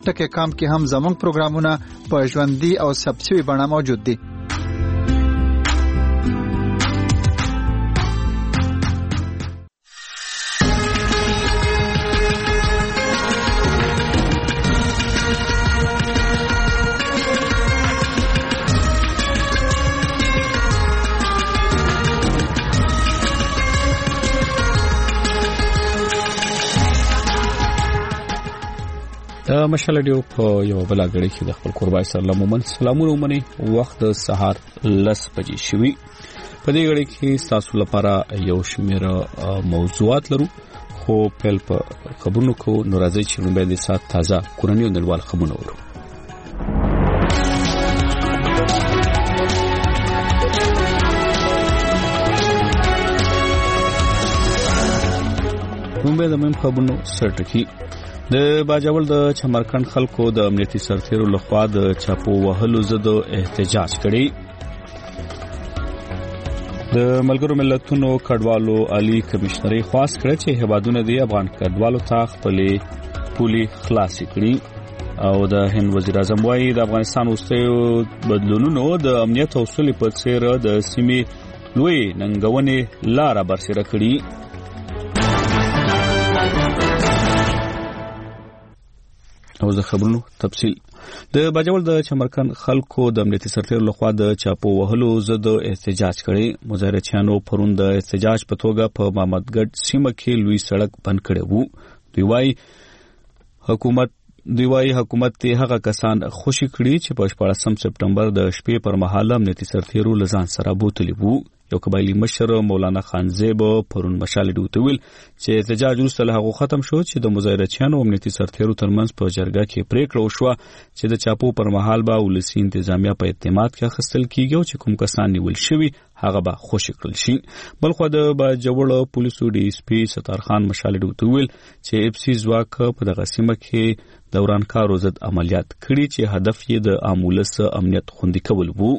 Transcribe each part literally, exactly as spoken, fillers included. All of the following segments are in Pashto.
ټکی کام کې هم زموږ پروګرامونه په ژوندۍ او ثبت شوي بڼه موجود دي. مشال ډیو په یو بل غړي کې د خپل قربای سره لمومن سلامونه ومني. وخت د سهار لس بجې شوي. په دې غړي کې تاسو لپاره یو شمېر موضوعات لرو، خو په خبرونو کو ناراضي چې نو به د سات تازه کورنۍ نړیوال خبرونه ورو. نو به د مم خبرونو سرټکی د باجوړ د چمرکند خلکو د امنیتي سرتیرو لخوا د چاپو وهلو ضد احتجاج کړي. د ملګرو ملتونو کډوالو عالی کمشنري خواست کړ چې هیوادونه د افغان کډوالو ته خپلې پولي خلاص کړي. او د هند وزیر اعظم وايي د افغانستان وروستیو بدلونونو د امنیت او سولې په څیر د سیمې لوی ننګونې لاره برسېره کړي. او زه خبرونو تفصیل د باجوړ د چمرکند خلکو د امنیتي سرتیرو لخوا د چاپو وهلو ضد احتجاج کړي. مظاهرچیانو پرون د احتجاج په توګه په محمدګړ سیمه کې لوی سړک بند کړی وو. دوی وايي حکومت دوی وايي حکومت ته هغه کسان خوشی کړي چې په شپاړسم سپټمبر د شپې پر مهال امنیتي سرتیرو لزان سره بوتلی وو. یو قبایلی مشر مولانا خانزیب پرون مشال ډیوته ویل چې احتجاج وروسته له هغه ختم شو چې د مظاهرچیانو امنیتي سرتیرو ترمنځ په جرګه کې پریکړه وشوه چې د چاپو پر مهال به ولسی انتظامیه په اعتماد کې اخیستل کیږي او چې کوم کسان نیول شوي هغه به خوشی کړل شي. بلخو د باجوړ پولیسو ډي اس پی ستار خان مشال ډیوته ویل چې اف سی ځواک په دغه سیمه کې دوران کارو ضد عملیات کړي چې هدف یې د عامولس امنیت خوندي کول وو.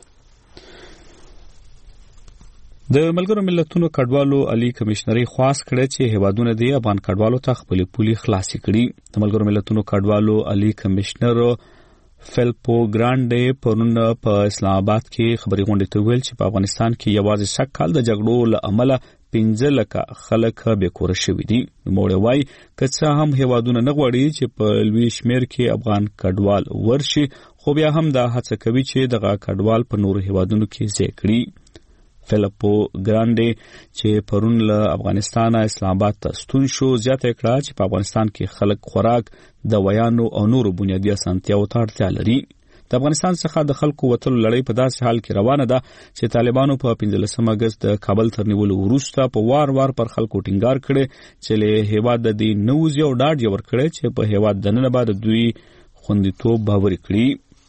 د ملګرو ملتونو کډوالو عالی کمشنري خواست کړ چې هیوادونه د افغان کډوالو ته خپل پولي خلاص کړي. د ملګرو ملتونو کډوالو عالی کمشنر فیلپو ګرانډي پرون په اسلام آباد کې خبري غونډه ته ویل چې په افغانستان کې یوازې شک کال د جګړو له امله پنځه لکه خلک به کور شوي دي. نوموړی وايي که څه هم هیوادونه نه غواړي چې په لوی شمیر کې افغان کډوال ورشي، خو بیا هم دا هڅه کوي چې دغه کډوال په نورو هیوادونو کې ځای کړي. فیلپو ګرانډي چې پرون له افغانستانه اسلام آباد ته ستون شو زیاته کړه چې په افغانستان کې خلک خوراک، دوايانو او نورو بنیادی اسانتیاو ته اړتیا لري. د افغانستان څخه د خلکو وتلو لړۍ په داسې حال کې روانه ده چې طالبانو په پنځلسم اگست د کابل تر نیولو وروسته په وار وار پر خلکو ټینګار کړي چې له هیواد د دې نوځي او ډاډ یې ورکړي چې په هیواد دننه بعد دوی خوندیتوب باور کړي.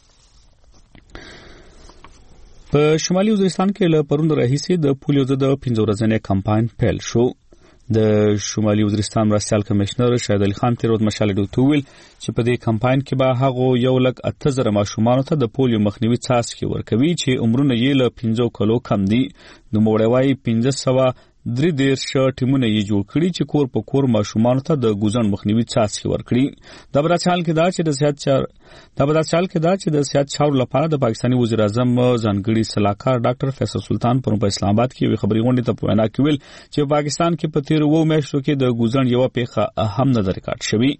په شمالي وزیرستان کې له پرون راهیسې د پولیو ضد پنځه ورځنی کمپاین پیل شو. د شمالي وزیرستان مرستیال کمشنر شاهد علي خان تیر ورځ مشال ډیوته ویل چې په دې کمپاین کې به هغه یو لک اته زره ماشومانو ته د پولیو مخنیوي څاڅکي ورکوي چې عمرونه یې له پنځو کلو کم دي. نوموړی وايي پنځه سوه درې دېرش ټیمونه یې جوړ کړي چې کور په کور ماشومانو ته د ګوزن مخنیوي څاڅکي ورکړي. دا به داسې حال کې دا چې د صحت چار دا به داسې حال کې دا چې د صحت چارو لپاره د پاکستاني وزیر اعظم ځانګړي صلاحکار ډاکټر فیصل سلطان پرون په اسلام آباد کې یو خبري غونډه ته په وینا کې ویل چې پاکستان کې په تیر وو میاشتو کې د ګوزن یو پیښه هم نه ریکارډ شوی.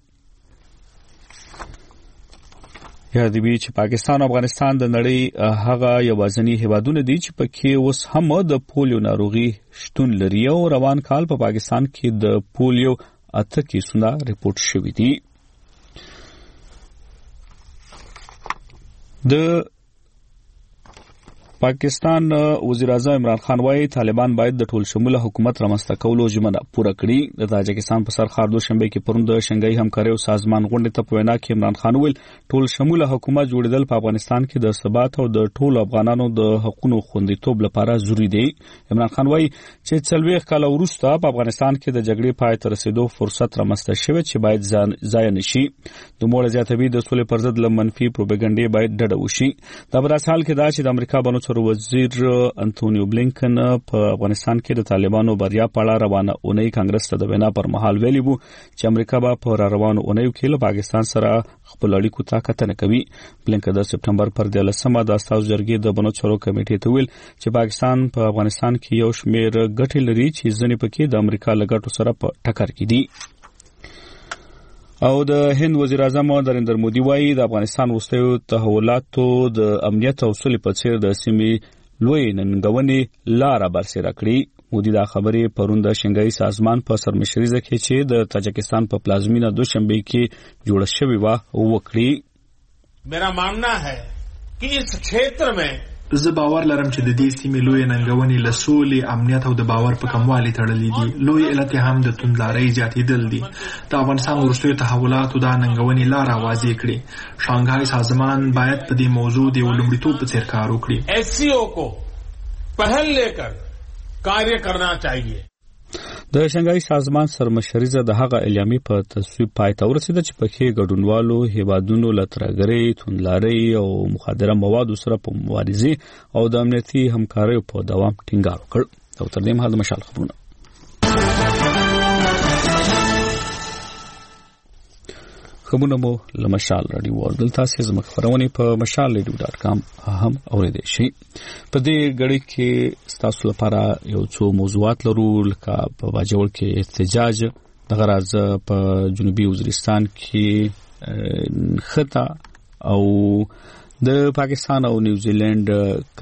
یا دی چې پاکستان او افغانستان د نړۍ هغه یوازینی هیوادونه دي چې پکې اوس هم د پولیو ناروغي شتون لري او روان کال په پاکستان کې د پولیو اته کیسونه ریپورت شوي دي. د پاکستان وزیر اعظم عمران خان وايي طالبان باید د ټول شموله حکومت رامنځته کولو ژمنه پوره کړي. د تاجکستان په سر ښار دوشنبه کې پرون د شنګای همکاري او سازمان غونډې ته په وینا کې عمران خان ویل ټول شموله حکومت جوړیدل په افغانستان کې د ثبات او د ټول افغانانو د حقوقو خوندیتوب لپاره ضروری دی. عمران خان وايي چې څلوېښت کاله وروسته په افغانستان کې د جګړې پای ته رسیدو فرصت رامنځته شوی چې باید ضایع نشي. نوموړی زیاتوي د سولې پر ضد له منفي پروپاګاندا باید ډډه وشي. دا په داسې حال کې دا چې د امریکا بنو چارو وزیر انټونیو بلینکن په افغانستان کې د طالبانو بریا په اړه روانه اونۍ کانګرس ته د وینا پر مهال ویلي وو چې امریکا به په روانو اونۍ کې له پاکستان سره خپل اړیکو ته کتنه کوي. بلینکن د سپټمبر پر دیارلسمه د استازو جرګې د بنو چارو کمیټې ته ویل چې پاکستان په افغانستان کې یو شمېر ګټې لري چې ځینې پکې د امریکا له ګټو سره په ټکر کې دي. او د هند وزیر اعظم نریندر مودي وایي د افغانستان وروستیو تحولاتو د امنیت او سولې په څیر د سیمې لوی ننګونې لاره برسېره کړې. مودي دا خبرې پرون د شنګای سازمان په سرمشرۍ کې چې د تاجکستان په پلازمینه دوشنبه کې جوړه شوې و وکړي. میرا ماننا ہے کہ اس क्षेत्र में زه باور لرم چې د دې سیمې لوی ننګونې له سولې، امنیت او د باور په کموالي تړلې دي. لوی علت هم د توندلارۍ زیاتېدل دي. د افغانستان وروستیو تحولاتو دا ننګونې لاره واضح کړي. شانګهای سازمان باید په دې موضوع د یو لومړیتوب په څیر کار وکړي. ایس سی او کو پہل لیکر کار کرنا چاہیے. د شنګای سازمان سرمشریزه د هغه اعلامیې په تصویب پای ته ورسېده چې پکې ګډونوالو هیوادونو له ترهګرۍ، توندلارۍ او مخدره موادو سره په مبارزې او د امنیتي همکاریو په دوام ټینګار وکړ. او تر دې مهاله د مشال خبرونه خبرونه مو له مشال رادیو ورګل تاسو زموږ خبرونه په مشال رادیو ډاټ کام هم اوریدئ شئ. په دې غړي کې تاسو لپاره یو څو موضوعات لرو، لکه په باجوړ کې احتجاج، د غراز په جنوبي وزیرستان کې خطا، او د پاکستان او نیوزیلند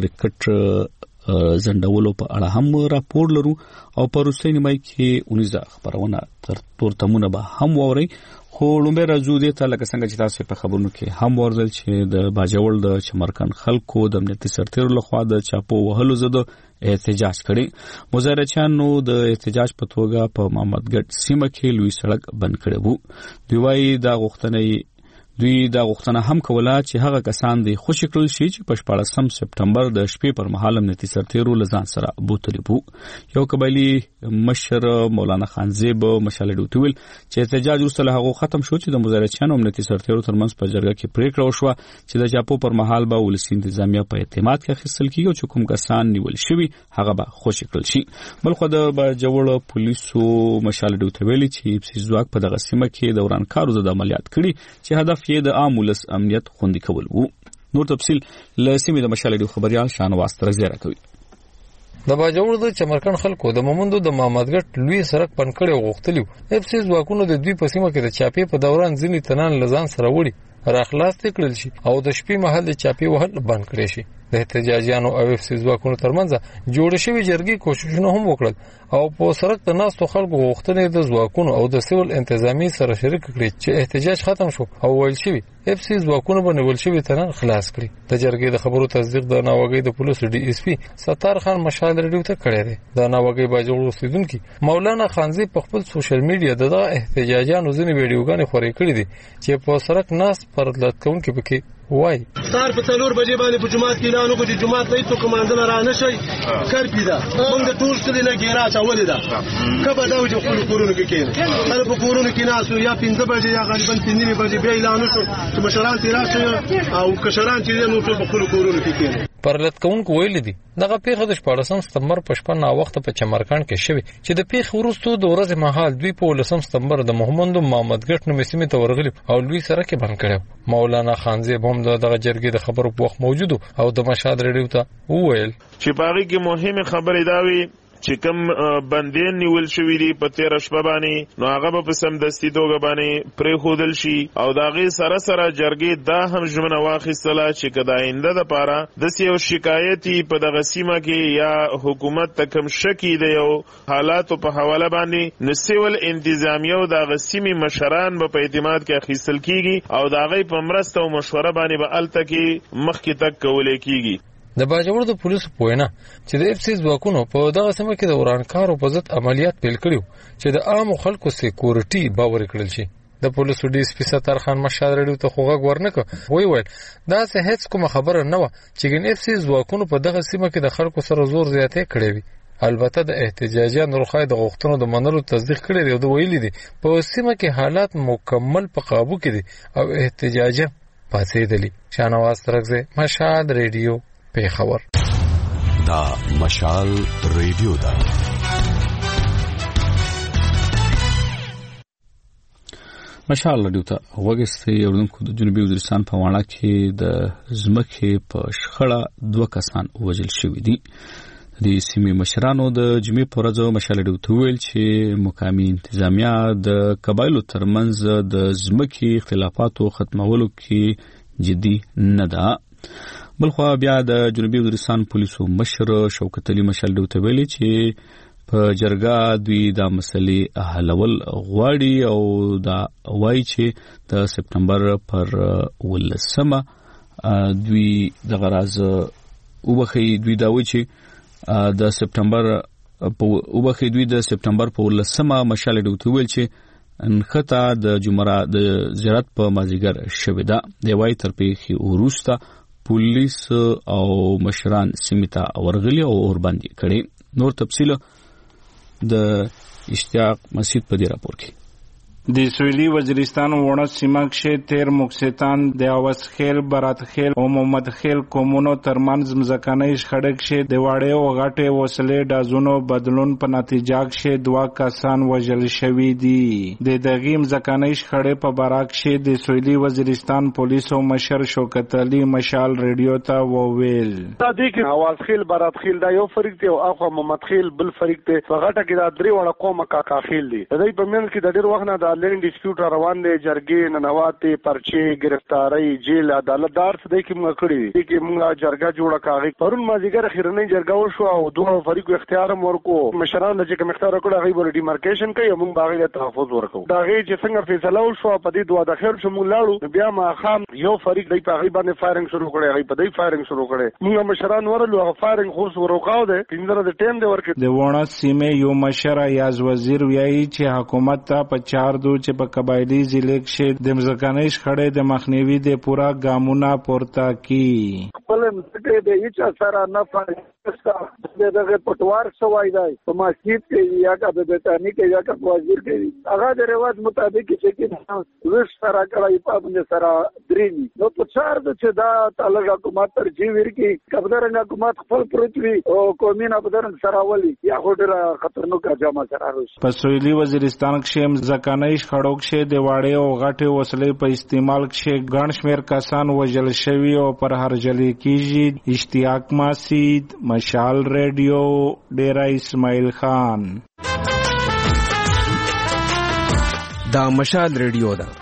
کرکټ زندولو په اړه هم راپور لرو. او په روسي نیمه کې اونیزه خبرونه تر تورتمونه به هم ووري. خو لومبه راځو دې ته لکه څنګه چې تاسو په خبرونو کې هم ورزل چې د باجوړ د چمرکن خلکو د امنیتي سرتیرو لخوا د چاپو وهلو زده احتجاج کړي. مظاهرچیانو د احتجاج په توګه په محمدګټ سیمه کې لوی سړک بند کړی وو. دوی وايي دا غوښتنه دوی دا غوښتنه هم کوله چې هغه کسان د خوشی کړل شي چې په شپاړسم سپټمبر د شپې پر مهال امنیتي سرتیرو لزان سره بوتلی وو. یو قبایلی مشر مولانا خانزیب مشال ډوټویل چې احتجاج وروسته له هغه ختم شو چې د مظاهرچیانو امنیتي سرتیرو ترمنځ په جرګه کې پریکړه وشوه چې د چاپو پر مهال به ولسی انتظامیه په اعتماد کې اخیستل کیږي چې کوم کسان نیول شوی هغه به خوشی کړل شي. بلخو د باجوړ پولیسو مشال ډوټویل چې په ځواک په دغه سیمه کې د ورانکارو د عملیات کړي چې هدف یې د عام ولس امنیت خوندي کول وو. نور تفصیل له سیمې د مشال ډوټویل خبريال شانواز ترزیره کوي. د باجوړ د چمرکن خلکو د مومندو د محمدګټ لوی سړک بند کړي غوښتلیو. اف سی ځواکونو د دوی په سیمه کې د چاپې په دوران ځینې تنان لزان سره وړي راخلاص کړل شي او د شپې مهال د چاپې وهل بند کړي شي. د احتجاجیانو او اف سی ځواکونو ترمنځ جوړ شوی جرګې کوششونه هم وکړل او په سړک د ناستو خلکو غوښتنې د ځواکونو او د سیول انتظامی سره شریک کړي چې احتجاج ختم شو او ویل شوی اف سی ځواکونو باندې ول شوی تنان خلاص کړي. د جرګې د خبرو تصدیق د ناوګي د پولیسو ډي اس پی ستار خان مشال ریډیو ته کړی دی. د ناوګي باجوړ اوسیدونکو مولانا خانزی په خپل سوشل میډیا دغه احتجاجانو ځینې ویډیوګانې خورې کړې دي چې په سړک ناس پر لټکونکو پکې وای سار په څلور بجې باندې په جمعات کې اعلان وکړ چې جمعات نه تو کمانډر را نه شي کار پیدا موږ د ټول څه نه ګیرا چولې ده کبه دا چې خپل کورونه کې کېنه هر په کورونه کې ناسو یا پنځه بجې یا غالبا پنځه بجې به اعلان وشو چې مشران تیرا او کشران چې نو ټول په خپل کورونه کې کېنه. پر لټکونکو ویل دي دغه پیښه د شپاړسم سپتمبر په شپه نا وخت په چمرکان کې شوه چې د پیښ وروسته د ورځې مهال دوی په لسم سپتمبر د محمد محمدګټ نومې سیمې ته ورغلي او لوی سره کې بند کړو. مولانا خانزیب هم دغه جرګې د خبرو په وخت موجود او د مشهد ریډیو ته وویل چې باغی کې مهمه خبره دا وی چې کوم بندین نیول شوی دی په تیر شپه باندې نو هغه په سمدستي توګه باندې پرې خودل شي او داغه سره سره جرګې دا هم ژمنه واخیستله چې کدا آینده د پاره د سیو شکایتي په دغه سیمه کې یا حکومت ته کوم شکی دی او حالات په حواله باندې نسول انتظامیه او دغه سیمه مشران په اعتماد کې اخیستل کیږي او داغه په مرسته او مشوره باندې به الته کې مخکې تک کولای کیږي. د باجوړ د پولیسو پوینا چې د اف سی ځواکونو په دغه سیمه کې د ورانکارو په ضد عملیات پیل کړیو چې د عام خلکو سکیورټي باور کړل شي. د پولیسو ډي اس پی ستار خان مشال ریډیو ته خوغه ورنکه وی ویل دا څه هیڅ کوم خبره نه و چې ګن اف سی ځواکونو په دغه سیمه کې د خلکو سره زور زیاتې کړې وي. البته د احتجاجیانو روخای د غوښتنو د منلو تصدیق کړی دی او د ویلي دي په سیمه کې حالات مکمل په قابو کې دي او احتجاج پاتې دي. شانواز ترغزه مشال ریډیو پیښور. دا مشال ریډیو دا مشال ریډیو ته وګستې اردوونکو د جنوبي وزیرستان په واڼه کې د ځمکې په شخړه دوه کسان وژل شوي دي. د سیمې مشرانو د جمعې په ورځ مشال ریډیو ته ویل چې مقامي انتظامیه د قبایلو ترمنځ د ځمکې اختلافاتو ختمولو کې جدي نه ده. بلخوا بیا د جنوبي وزیرستان پولیسو مشر شوکت علي مشال ریډیو ته ویلي چې په جرګه دوی دا مسلې حلول غواړي او دا وایي چې د سپتمبر پر ولسمه دوی د غراز وبخي دوی دا وایي چې د سپتمبر په وبخي دوی د سپتمبر په ولسمه مشال ریډیو ته ویل چې انخطا د جمعه د زیارت په مازیګر شوې ده. د وایي تر پیښې وروسته پولیس او مشران سیمه ورغلي او اور باندې کړي. نور تفصیل د اشتیاق مسجد په دې راپور کې. د سویلی وزیرستان وړه سیمه کې تیر مکستان د اوس خیل برات خیل او محمد خیل کومونو ترمنځ مزکانې شخړه کې د واړې او غټې وسلې دازونو بدلون په نتیجه کې دوه کسان وژل شوي دي. د دغه مزکانې شخړې په باراک کې د سویلی وزیرستان پولیسو مشر شوکت علي مشال ریډیو ته وویل دا دې کې اواز خیل برات خیل دا یو فریق دی او اخو محمد خیل بل فریق دی. غټه کې دا درې وړه قومه کا کا خیل دي. د دې په منځ کې د ډېر وخت نه لینډ ډیسپیوټ روان دی. جرګې ننواتې پرچې گرفتاری جیل عدالت دار څه دی کې موږ کړی دي کې موږ جرګه جوړه کاغی پرون مازیګر خیرنۍ جرګه وشو او دوه فریقو اختیار ورکو. مشران چې کوم اختیار وکړه هغه ور ډیمارکیشن کوي موږ باغې له تحفظ ورکو. دا غي چې څنګه فیصله وشو په دې دوه د خیر شمول لاړو بیا ما خام یو فریق دی په غي باندې فایرینګ شروع کړي هغه په دې فایرینګ شروع کړي موږ مشران ورلو هغه فایرینګ خو ورکاو دي پینځره د ټیم دی ورکړي. د وونه سیمه یو مشر یاز وزیر ویایي چې حکومت ته په چار دو چې په قبایلی ضلع کې د مزکانې شخړې د مخنیوي د پورا ګامونه پورته کی. خپل مټې د هیڅ سره نه پاتې دغه پټوار سوای دی په مسجد کې یا کا په بتانی کې یا کا وزیر کې هغه د رواج مطابق چې کې وښ سره کړای په باندې سره درېنی نو په چار د چې دا تعالی حکومت تر جی ور کې کبدارنګ حکومت خپل پروتوي او قومي نه بدرنګ سره ولي یا هډره خطرناک جامه سره روش. په سویلی وزیرستان کې مزکانې شخړو کې د واړې او غټې وسلې په استعمال کې ګڼ شمېر کسان وژل شوي او پر هرجلې کېږي. اشتیاق مسجد مشال ریډیو ډیرا اسماعیل خان. دا مشال ریډیو دا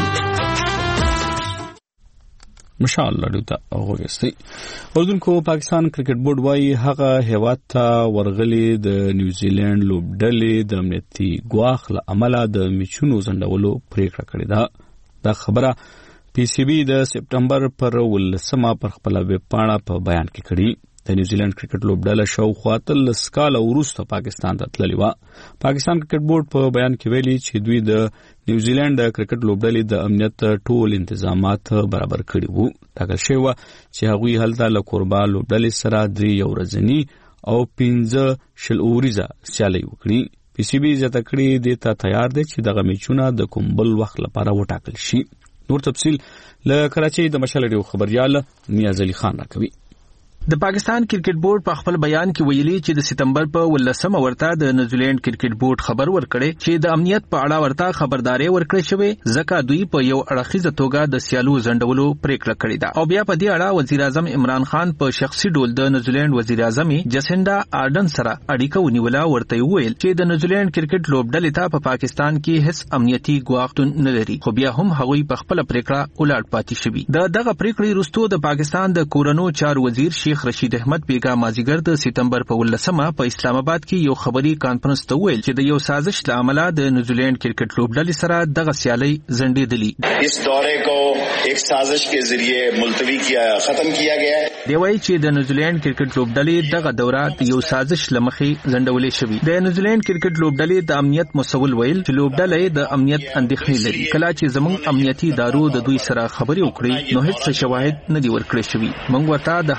مشال ریډیو ته وګورئ. اردوونکو پاکستان کرکټ بورډ وايي هغه هیواد ته ورغلي د نیوزیلند لوبډلې د امنیتي ګواښ له امله د میچونو ځنډولو پریکړه کړې ده. دا خبره پی سی بي د سپتمبر پر ولسمه پر خپل ویب پاڼه په بیان کې کړي. د نیوزیلند کرکټ لوبډله شاوخوا اتلس کاله وروسته پاکستان ته تللې وه. پاکستان کرکټ بورډ په بیان کې ویلي چې دوی د نیوزیلند کرکټ لوبډلې د امنیت ټول انتظامات برابر کړي وو. ټاکل شوی و چې هغوی هلته له کوربه لوبډلې سره درې یو ورځني او پنځه شل اوریزه سیالۍ وکړي. پی سی بي زیاته کړي دې ته تیار دی چې دغه میچونه د کوم بل وخت لپاره وټاکل شي. نور تفصیل له کراچۍ د مشال ریډیو خبريال نیاز علي خان راکوي. د پاکستان کرکټ بورډ په خپل بیان کې ویلي چې د سپتمبر په ولسمه ورته د نیوزیلند کرکټ بورډ خبر ورکړي چې د امنیت په اړه ورته خبرداري ورکړي شوی ځکه دوی په یو اړخیزه توګه د سیالو ځنډولو پریکړه کړې ده. او بیا په دې اړه وزیر اعظم عمران خان په شخصي ډول د نیوزیلند وزیر اعظم جسنډا آرډن سره اړیکه ونیوله. ورته ویل چې د نیوزیلند کرکټ لوبډلې ته په پاکستان کې هیڅ امنیتي ګواښ نه لري خو بیا هم هغوی په خپل پریکړه ولاړ پاتې شوی. د دغه پریکړې وروسته د پاکستان د کورونو چارو وزیر شیخ رشید احمد بیگا مازیګر د سپتمبر په ولسمه په اسلام آباد کې یو خبري کانفرنس ته ویل چې د یو سازش له امله د نیوزیلند کرکټ لوبډلې سره دغه سیالۍ ځنډېدلې. اس دورے کو ایک سازش کے ذریعے ملتوی کیا ختم کیا گیا ہے. دی وايي چې د نیوزیلند کرکټ لوبډلې دغه دوره یو سازش لمخې ځنډولې شوې. د نیوزیلند کرکټ لوبډلې د امنیت مسول ویل چې لوبډلې د امنیت اندېښنې لري. کله چې زموږ امنیتي ادارو د دوی سره خبرې وکړې نو هیڅ شواهد نه دي ورکړل شوي. موږ ورته د هر ډول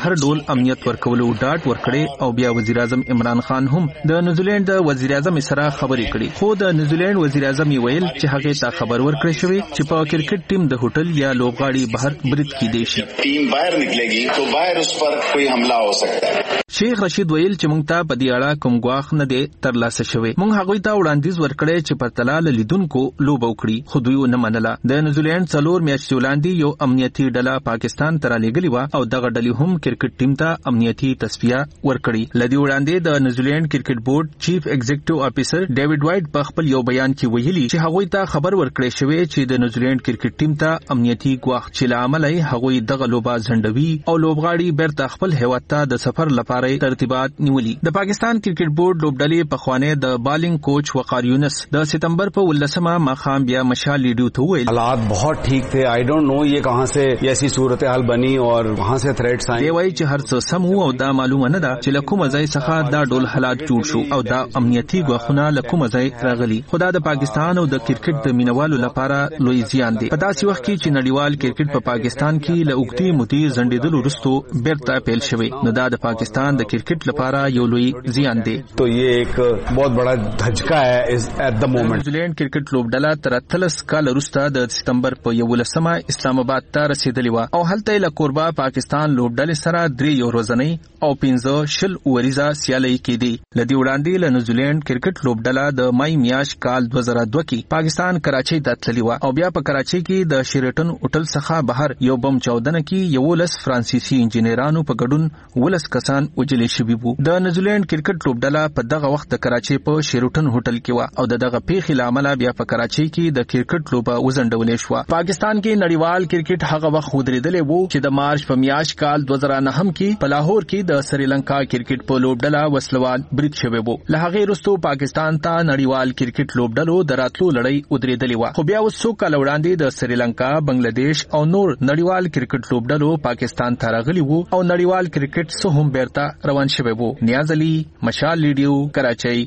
خپل امنیت ورکولو ډاډ ورکړي او بیا وزیر اعظم عمران خان هم د نیوزیلند د وزیر اعظم سره خبرې کړي. خو د نیوزیلند وزیر اعظم ویل چې هغه ته خبر ورکړی شوی چې په کرکټ ټیم د هوټل یا لوبغاړي بهر برید کیدی شي. ټیم بهر نکلېږي تو بهر اس پر کوئی حمله ہو سکتا ہے. شیخ رشید ویل چې مونږ ته په دې اړه کوم غواخ نه دی ترلاسه شوی. مونږ هغوی ته وړاندیز ورکړی چې پر تلال لیدونکو لوب وکړي خو دوی نه منله. د نیوزیلند څلور میاشتې وړاندې یو امنیتي ډله پاکستان ته رالېږلې وه او دغه ډلې هم کرکټ ټیم ته امنیتي تصفیه ورکړي. له دې وړاندې د نیوزیلند کرکټ بورډ چیف ایگزیکټیو افیسر ډیوډ وایټ په خپل یو بیان کې ویلي چې هغوی ته خبر ورکړی شوی چې د نیوزیلند کرکټ ټیم ته امنیتي غواخ چې له امله یې هغوی دغه لوبه ځنډوي او لوبغاړي بیرته خپل هیواد ته د سفر لپاره ترتیبات نیولي. د پاکستان کرکټ بورډ لوبډلې پخوانی د بالنګ کوچ وقار یونس د ستمبر په ولسمه مخام بیا مشال لیډیو ته ویل حالات بہت ٹھیک تھے. آئی ډونٹ نو یہ کہاں سے ایسی صورتحال بنی اور وہاں سے تھریٹس آئے. دی وایي چې هر څه سم او دا معلومه نه ده چې له کومه ځای څخه دا ډول حالات جوړ شو او دا امنیتي غوښونه له کومه ځای راغلي. خو دا د پاکستان او د کرکټ د مینوالو لپاره لوی زیان دی. په داسې وخت کې چې نړیوال کرکټ په پاکستان کې له اوږدې مودې ځنډېدلو وروسته بیرته پیل شوی نو دا د پاکستان د کرکټ لپاره یو لوی زیان دی. تو یہ ایک بہت بڑا دھچکا ہے ایٹ د مومنٹ. نیوزیلند کرکټ لوبډله تر اتلس کال وروسته د ستمبر په یولسمه اسلام آباد ته رسیدلې وه او هلته له کوربه پاکستان لوبډلې سره درې یو ورځنۍ او پنځه شل اوریزه سیالۍ کېدې. له دې وړاندې له نیوزیلند کرکټ لوبډله د مای میاشت کال دوه زره دوه کې پاکستان کراچۍ ته تللې وه او بیا په کراچۍ کې د شیرټن هوټل څخه بهر یو بم چاودنه کې یولس فرانسیسي انجینرانو په ګډون ولس کسان وجلې شوي وو. د نیوزیلند کرکټ لوبډله په دغه وخت د کراچۍ په شیرټن هوټل کې وه او د دغه پیښې له امله بیا په کراچۍ کې د کرکټ لوبه وځنډولې شوه. پاکستان کې نړیوال کرکټ هغه وخت ودرېدلی وو چې د مارچ په میاشت کال دوه زره نهم کې په لاهور کې د سریلانکا کرکټ په لوبډله وسلوال برید شوی وو. له هغې وروسته پاکستان ته نړیوال کرکټ لوبډلو د راتلو لړۍ ودرېدلې وه. خو بیا اوس څو کاله وړاندې د سریلانکا، بنگلاديش او نور نړیوال کرکټ لوبډلو پاکستان ته راغلي وو او نړیوال کرکټ څه هم بیرته روان شوی وو. نیاز علي، مشال لیډیو، کراچۍ.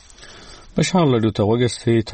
مشال لیډیو ته وګورئ.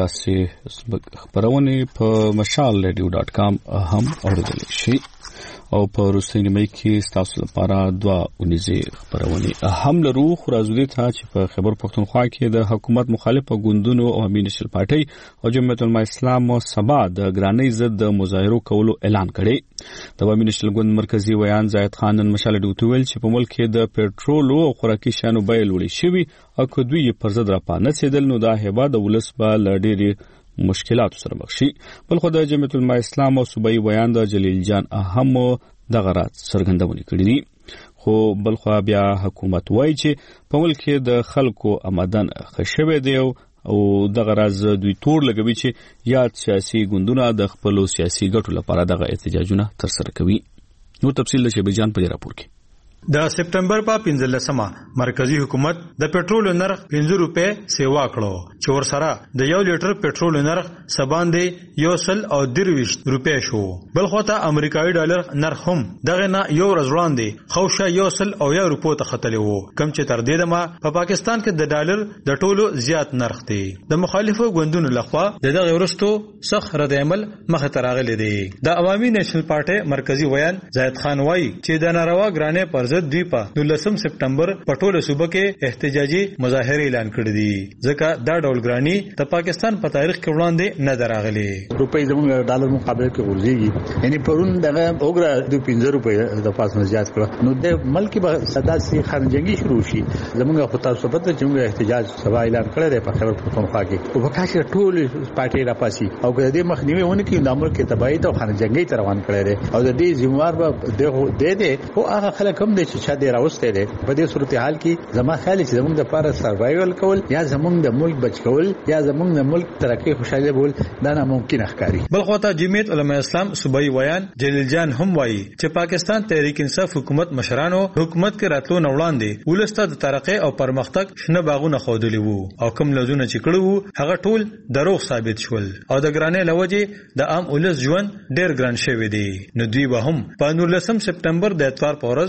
تاسو خبرونه په مشال لیډیو ډاټ کام هم اوریدلی شئ او په روسي نیمه کې تاسو لپاره دوا ونیزه خبرونه هم لرو. خو راځو دې ته چې په خبر پښتونخوا کې د حکومت مخالف ګوندونو او امینشل پارټي او جمعیت العلماء اسلام او سبا د ګرانۍ ضد د مظاهرو کولو اعلان کړي. د امینشل ګوند مرکزی ویان زاید خان نن مشال لیډیو ته ویل چې په ملک کې د پېټرول او خوراکي شیانو بیې لوړې شوي او که دوی پر ضد راپانه سیدل نو دا هیوا د ولس به لډېری مشکلات سره مخ شي. بل خو د جمعیت العلماء اسلام او صوبایي ویان د جلیل جان اهم دغه رات څرګندونې کړې دي. خو بل خو بیا حکومت وایي چې په ملک کې د خلکو آمدن ښه شوی دی او دغه راز دوی تور لګوي چې یاد سیاسي ګوندونه د خپلو سیاسي ګټو لپاره دغه احتجاجونه ترسره کوي. نو تفصیل د شیبجان په راپور کې. د سپتمبر په پنځلسمه مرکزی حکومت د پېټرول نرخ پنځه روپے سیوا کړو چې ورسره د یو لیټر پېټرول نرخ سباندې یو سل او درویشت روپے شو. بل خو ته امریکایي ډالر نرخ هم دغه نه یو ورځ وړاندې خوشه یو سل او یو روپو ته ختلی وو، کم چې تر دې دمه په پاکستان کې د ډالر د ټولو زیات نرخ دی. د مخالفو ګوندونو لخوا د دغه ورستو سخت رد عمل مخه ته راغلی دی. د عوامي نېشنل پارټي مرکزی ویان زاید خان وایي چې د ناروا ګرانې پر دوی په دولسم سپتمبر په ټوله صوبه کې احتجاجي مظاهره اعلان کړې دي ځکه دا ډول ګرانی د پاکستان په تاریخ کې وړاندې نه دراغلي. روپۍ زموږ ډالر مقابله کې ورځي یعنی پرون دغه وګړه د پنځه روپۍ د پاسه زیات کړ نو د ملک به صدا سي خارجنګي شروع شي. زموږ خو تاسو په ته چې موږ احتجاج سبا اعلان کړی دی په خبر پښتونخوا کې او وکاسه ټول پارټي را پاسي او د دې مخنیوي ونه کې د امر کې تبعید او خارجنګي تر روان کړی دی او د دې ذمہوار به دغه دې دې او هغه خلک هم چې چا دی راوسته دي. په دې صورتحال کې زما خیال چې زموږ د لپاره سروایول کول یا زموږ د ملک بچ کول یا زموږ د ملک ترقی خوشاله بول دا ناممکن ښکاري. بل خو ته جمعیت علماء اسلام صوبایي ویان جلیل جان هم وایي چې پاکستان تحریک انصاف حکومت مشرانو حکومت کې راتلو نه وړاندې ولسته د ترقی او پرمختګ شنه باغونه خودلی وو او کوم لزونه چې کړو وو هغه ټول دروغ ثابت شول او د ګرانې لوجه د عام ولس ژوند ډېر ګران شوی دی. نو دوی به هم په نولسم سپتمبر د اتوار په ورځ ټول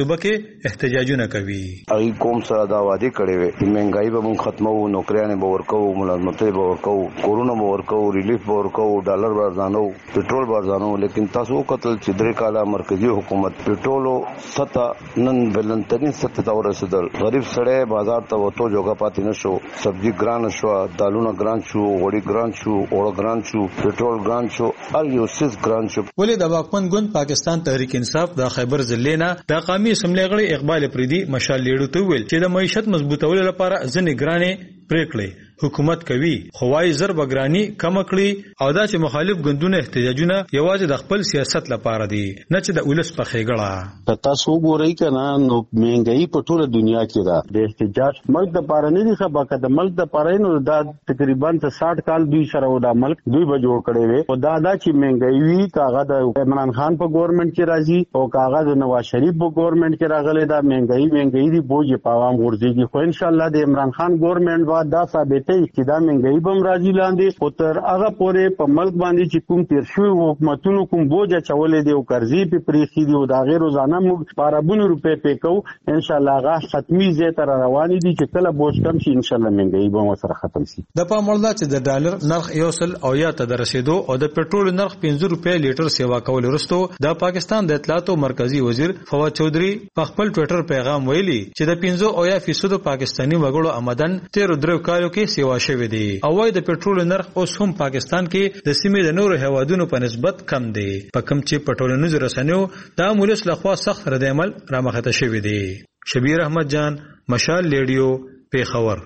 صوبه کې احتجاجونه کوي. ای کوم سره دا وعده کړې وي چې مهنګای به مون ختمو، نوکریانه به ورکو، ملازمتونه به ورکو، کورونه به ورکو، ریلیف به ورکو، ډالر به ځانو، پټرول به ځانو. لیکن تاسو قتل چې درې کاله مرکزی حکومت پټرولو ستا نن بلنترین ستا ته ورسېدل. غریب سړی بازار ته وته جوګه پاتې نشو. سبزی ګران شو، دالونه ګران شو، وړي ګران شو، اوړه ګران شو، پټرول ګران شو، ال یو سیس ګران شو. ولې د واکمن ګوند پاکستان تحریک انصاف د خیبر ضلع نه د قومي اسمبلی غړي اقبال پریدي مشال لیډو ته ویل چې د معیشت مضبوطولو لپاره ځنې ګرانې پریکړې حکومت کوي، خوای زر بګرانی کم کړی او دا چې مخالف ګوندونه احتجاجونه یوازې د خپل سیاست لپاره دي نه چې د ولس په خېګړه. تاسو ګورئ کنه نو مهنګای په ټوله دنیا کې دا د احتجاج ملک د پاره نه دی خبره د ملک د پاره نو دا تقریبا ساठ کال دوی سره دا ملک دوی به جوړ کړي وي او دا دا چې مهنګای وی کاغه د عمران خان په ګورنمنت کې راځي او کاغه د نواز شریف په ګورنمنت کې راغلی دا مهنګای مهنګای دی بوج په عوام ورځيږي. خو ان شاء الله د عمران خان ګورنمنت وا دا ثابت چې دا مهنګای بم راځي لاندې او تر هغه پورې په ملک باندې چې کوم تیر شوی حکومتونو کوم بوج چولې دی او قرضې په پریخي دی او دا غیر روزانه موږ بارابونو روپے پېکو ان شاء الله هغه ختمي زه تر روانې دي چې کله بوج کم شي ان شاء الله مهنګای بم سره ختم شي. د پاموړدا چې د ډالر نرخ یو سل او یا ته رسیدو او د پټرول نرخ پنځه روپے لیټر سیوا کول وروسته د پاکستان د اطلاعات او مرکزی وزیر فواد چودھری په خپل ټوئیټر پیغام ویلي چې د پنځه او یا فیصد پاکستانی وګړو آمدن تیر درو کالو کې سیوا شوی دی او وايي د پټرول نرخ اوس هم پاکستان کې د سیمې د نورو هوادونو په نسبت کم دی. په کم چې پټرول نظر رسنیو د مولس لخوا سخت رد عمل رامخته شوی دی. شبیر احمد جان، مشال ریډیو، پیښور.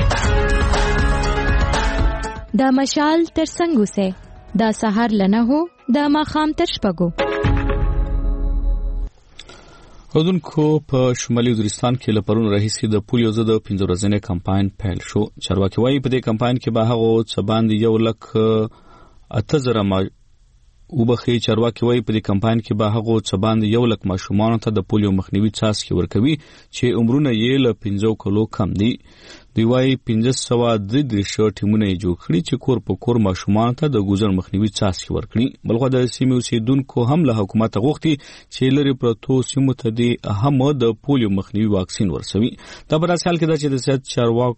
دا مشال تر څنګه سه دا سحر لنه هو دا ماخام تر شپګو. اردوونکو په شمالي وزیرستان کې لپرون راهیسې د پولیو ضد پنځه ورځې کمپاین پیل شو. چارواکي وايي په دې کمپاین کې به هغه څه باندې یو لک اته زره ما وبخي چارواکي وايي په دې کمپاین کې به هغه څه باندې یو لک ماشومان ته د پولیو مخنیوي څاڅکي ورکوي چې عمرونه یې له پنځو کلو کم دي. دوی وايي پنځه سوه درې دېرش ټیمونه یې جوړ کړي چې کور په کور ماشومان ته د ګوزن مخنیوي څاڅکي ورکړي. بلخو د سیمې اوسېدونکو هم له حکومت غوښتي چې لري پرتو سیمو ته د هم د پولیو مخنیوي واکسین ورسوي. دا په داسې حال کې ده چې د صحت چارواکو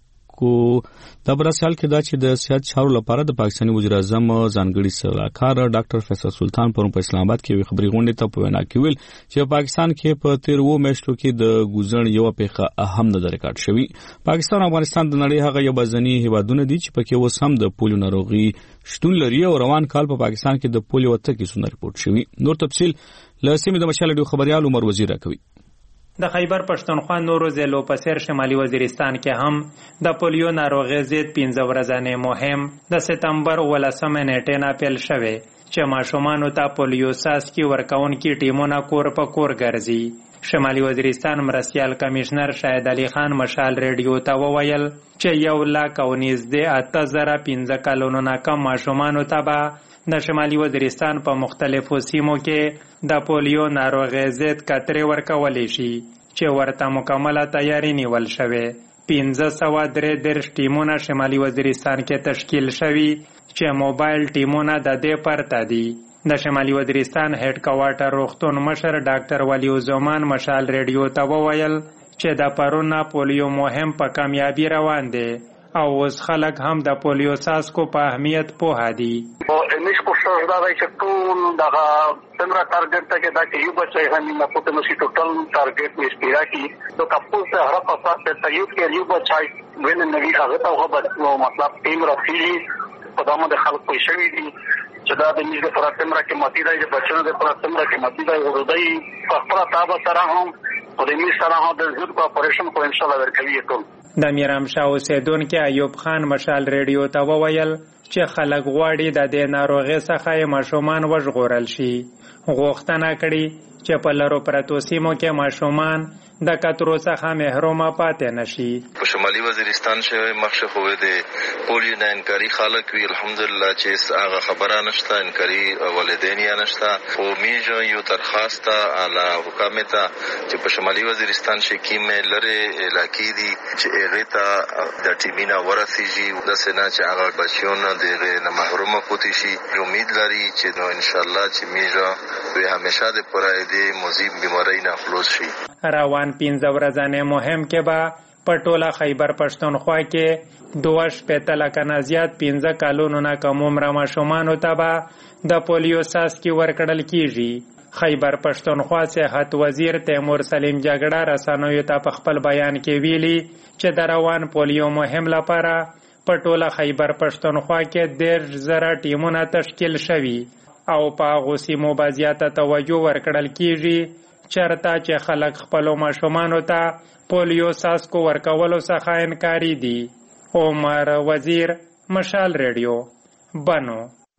دا په داسې حال کې ده چې د صحت چارو لپاره د پاکستاني وزیر اعظم ځانګړي سلاکار ډاکټر فیصل سلطان پرون په اسلام آباد کې یو خبري غونډه ته په وینا کې ویل چې پاکستان کې په تیر وو میاشتو کې د ګوزن یو پیښه اهم نه ریکارډ شوی. پاکستان او افغانستان د نړۍ هغه یو بزنی هیوادونه دي چې پکې اوس هم د پولیو ناروغي شتون لري او روان کال په پاکستان کې د پولیو وته کیسونه ریپورت شوی. نور تفصيل له سیمې د مشال ډیو خبريال عمر وزیر راکوي. د خیبر پښتونخوا نورو ضلعو په څیر شمالي وزیرستان کې هم د پولیو ناروغي ضد پنځه ورځې مهم د سپتمبر ولسمه نیټه نه پیل شوه چې ماشومان ته پولیو څاڅکي ورکوونکي ټیمونه کور په کور ګرځي. شمالي وزیرستان مرستیال کمشنر شاهد علي خان مشال ریډیو ته وویل چې یو لاک او نږدې اته زره پنځه کلونو نه کم ماشومان ته به د شمالي وزیرستان په مختلفو سیمو کې د پولیو ناروغي ضد کترې ورکولې شي چې ورته مکمله تیاری نیول شوه. پنځه سوه درې دېرش ټیمونه شمالي وزیرستان کې تشکیل شوي چې موبایل ټیمونه د دې پرته دي. د شمالي وزیرستان هډ کوارټر روغتون مشر ډاکټر ولی الزمان مشال ریډیو ته وویل چې د پرونه پولیو مهم په کامیابی روان دی او اوس خلک هم د پولیو څاڅکو په اهمیت پوه دي. امش کوشش دا دی چې ټول دغه څنګه ټارګټ ته کې دا چې یو بچي هم نه پته نشي ټوټل ټارګټ می سپیرا کی تو کپل ته هر په سات ته تیو کې یو بچي وین نوی هغه ته هغه مطلب ټیم رافیلی په دامه د خلک پېښوي دي چې دا د میزه پر اتمره کې ماتي دی چې بچو د پر اتمره کې ماتي دی ورودای په خپل تابع سره هم په دې می سره هم د زړه په اپریشن کو ان شاء الله ورکوي ټول. د میرام شاه اوسیدونکو ایوب خان مشال ریډیو ته وویل چې خلک غواړي د دې ناروغي څخه ماشومان وژغورل شي. غوښتنه کړې چې په لرو پرتو سیمو کې ماشومان د کترو څخه محروم پاتې نشي. په شمالي وزیرستان شوی مخشه خو د پولیو نه انکاري خلک وی الحمدلله چې هغه خبره نشته انکاري والدین یا نشته خو میجو یو درخواست اعلی حکام ته چې په شمالي وزیرستان شي کې لره علاقې دي چې هغه ته د ټیمینا ورسیږي د سنا چې هغه بچیون دغه نه محروم پاتې شي. امید لري چې نو ان شاء الله چې میجا به همیشه د پرای دې مصیب بیماری نه خلاص شي. روان پنځه ورځې مهم کې به په ټوله خیبر پښتونخوا کې دوه شپېته لکه نه زیات پنځه کلونو نه کم عمره ماشومانو ته به د پولیو څاڅکي ورکړل کیږي. خیبر پښتونخوا صحت وزیر تیمور سلیم جګړه رسنیو ته په خپل بیان کې ویلي چې د روان پولیو مهم لپاره په ټوله خیبر پښتونخوا کې ډېر زره ټیمونه تشکیل شوي او په هغو سیمو به زیاته توجه ورکړل کیږي چېرته چې خلک خپلو ماشومانو ته پولیو څاڅکو ورکولو څخه انکاري دي. عمر وزیر، مشال ریډیو، بنو.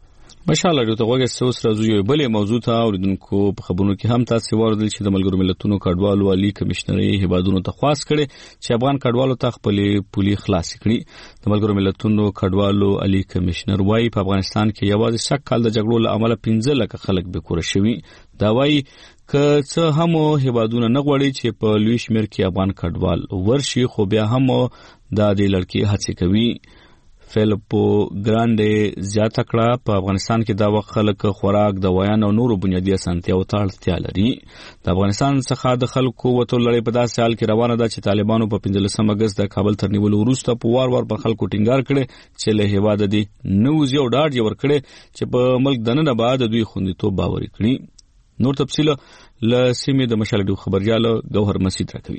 مشال ریډیو ته غوږی اوس راځو یو بلې موضوع ته. اوریدونکو په خبرونو کې هم تاسې واورېدل چې د ملګرو ملتونو کډوالو عالي کمشنرۍ هیوادونو ته خواست کړی چې افغان کډوالو ته خپلې پولې خلاصې کړي. د ملګرو ملتونو کډوالو عالي کمشنر وایي په افغانستان کې یوازې سږ کال د جګړو له امله پنځه لکه خلک بېکوره شوي. دا وایي که څه هم هیوادونه نه غواړي چې په لوی شمېر کې افغان کډوال ورشي، خو بیا هم دا د لړکې هڅې کوي. فیلپو ګرانډې زیاته کړه په افغانستان کې دا وخت خلک خوراک، دوايان او نورو بنیادي اسانتیاو ته اړتیا لري. د افغانستان څخه د خلکو وتو لړۍ په داسې حال کې روانه ده چې طالبانو په پنځلسم اګست د کابل تر نیولو وروسته په وار وار په خلکو ټینګار کړی چې له هېواده دې نه وځي او ډاډ یې ورکړی چې په ملک دننه به د دوی خوندیتوب باوري کړي. نور تفصیل له سیمې د مشال ډیو خبريال گوهر مسعود راکوي.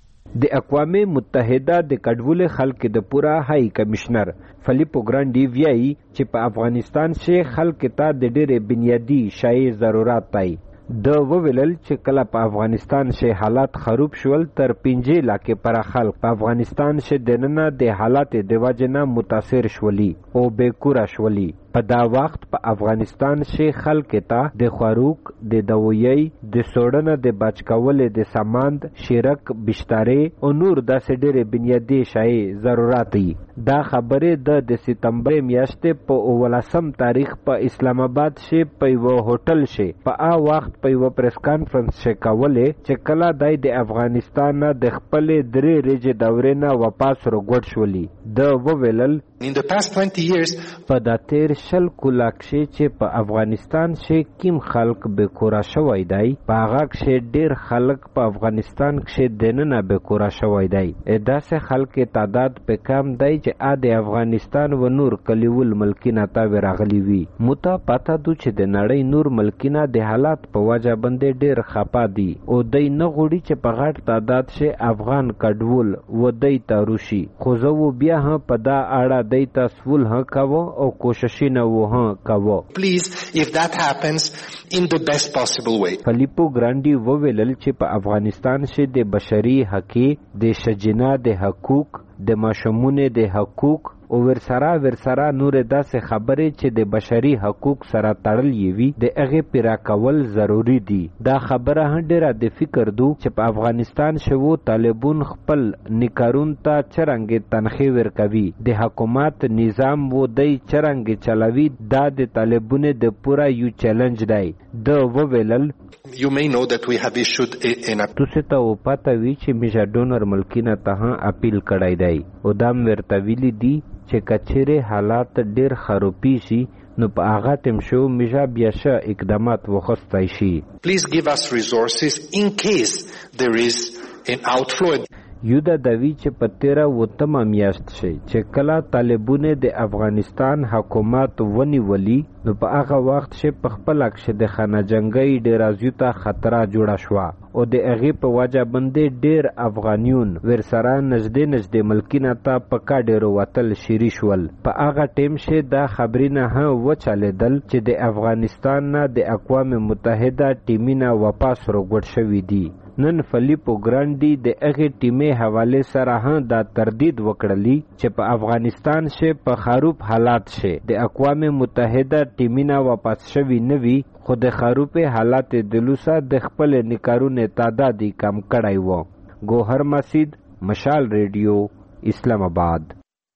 د اقوام متحده د کډوال خلک د پورا هاي کمشنر فلیپو ګرانډي ویایي چې په افغانستان کې خلک ته د ډېرې بنیادی شای ضرورت دی. د وویلل چې کله په افغانستان کې حالات خراب شول تر پنځه لکه پر خلک په افغانستان کې دننه د حالات د وجنه متاثر شولي او بیکوره شولي. په دا وخت په افغانستان کې خلک ته د خوراک، د دوايي، د سوډنه د بچ کولو د سامان، شیرک، بسترې او نور داسې ډېرې بنیادی شای ضرورت دي. دا خبره د د سپتمبر میاشتې په اولسم تاریخ په اسلام آباد کې په یو هوټل کې په هغه وخت په یو پریس کانفرنس کې کوله چې کله دای د افغانستان د خپل درې ریجه دورې نه واپس وروګډ شولي. د وویلل In the past twenty years په د تیر شل کلاکشي چې په افغانستان کې کیم خلک بیکوره شوی دی، په هغه کې ډیر خلک په افغانستان کې دننه بیکوره شوی دی. داسې خلک تعداد په کم دی چې ا د افغانستان و نور کلیول ملکینه ته راغلي وي. متا پاته دو چې د نړۍ نور ملکینه د حالات په وجه باندې ډیر خپه دي او دای نه غوړي چې په غټ تعداد کې افغان کډوال و دای ته روشي. خو زه بیا هم په دا اړه دای تاسول ها کاوه او کوششینه و ها کاوه. Please, if that happens in the best possible way. فلیپو ګرانډي وویلل چې په افغانستان کې د بشري حقوق، د شجنا د حقوق، د ماشومونه د حقوق او ورسره ورسره نور داسې خبرې چې د بشري حقوق سره تړلې وي د هغه پیرا کول ضروری دي. دا خبره هډره د فکر دو چې په افغانستان شوو طالبون خپل نکارون ته چرنګ تنخې ورکوي، د حکومت نظام وو دای چرنګ چلوي. دا د طالبونو د پورا یو چیلنج دی. د وویلل You may know that we have issued in a تاسو ته او پته وی چې میجا ډونر ملکینه ته اپیل کړای دی او دا مرته ویلي دي چې کچېره حالات ډیر خرابې شي نو په هغه تم شو میجا بیا ش اقدامات وخستای شي. Please give us resources in case there is an outflow. یو دا دوی چې په تیره وتمه میاشت شي چې کله طالبونه د افغانستان حکومت ونیولي نو په هغه وخت چې په خپل کې د خانه جنگي ډیر ازیوته خطر جوړه شو او د هغه په وجه باندې ډیر افغانیون ورسره نږدې نږدې ملکینه ته په کاډیرو وتل شری شول. په هغه ټیم کې دا خبرینه ها وچالیدل چې د افغانستان نه د اقوام متحده ټیمینه واپس وروګډ شوې دي. نن فلیپو ګرانډي د هغه ټیمې حواله سره هم دا تردید وکړلی چې په افغانستان کې په خراب حالات کې د اقوام متحده ټیمینه واپس شوی نه وي، خو د خراب حالات د لوسا د خپل نکارونه تعداد کم کړای وو. گوهر مسعود، مشال ریډیو، اسلام آباد.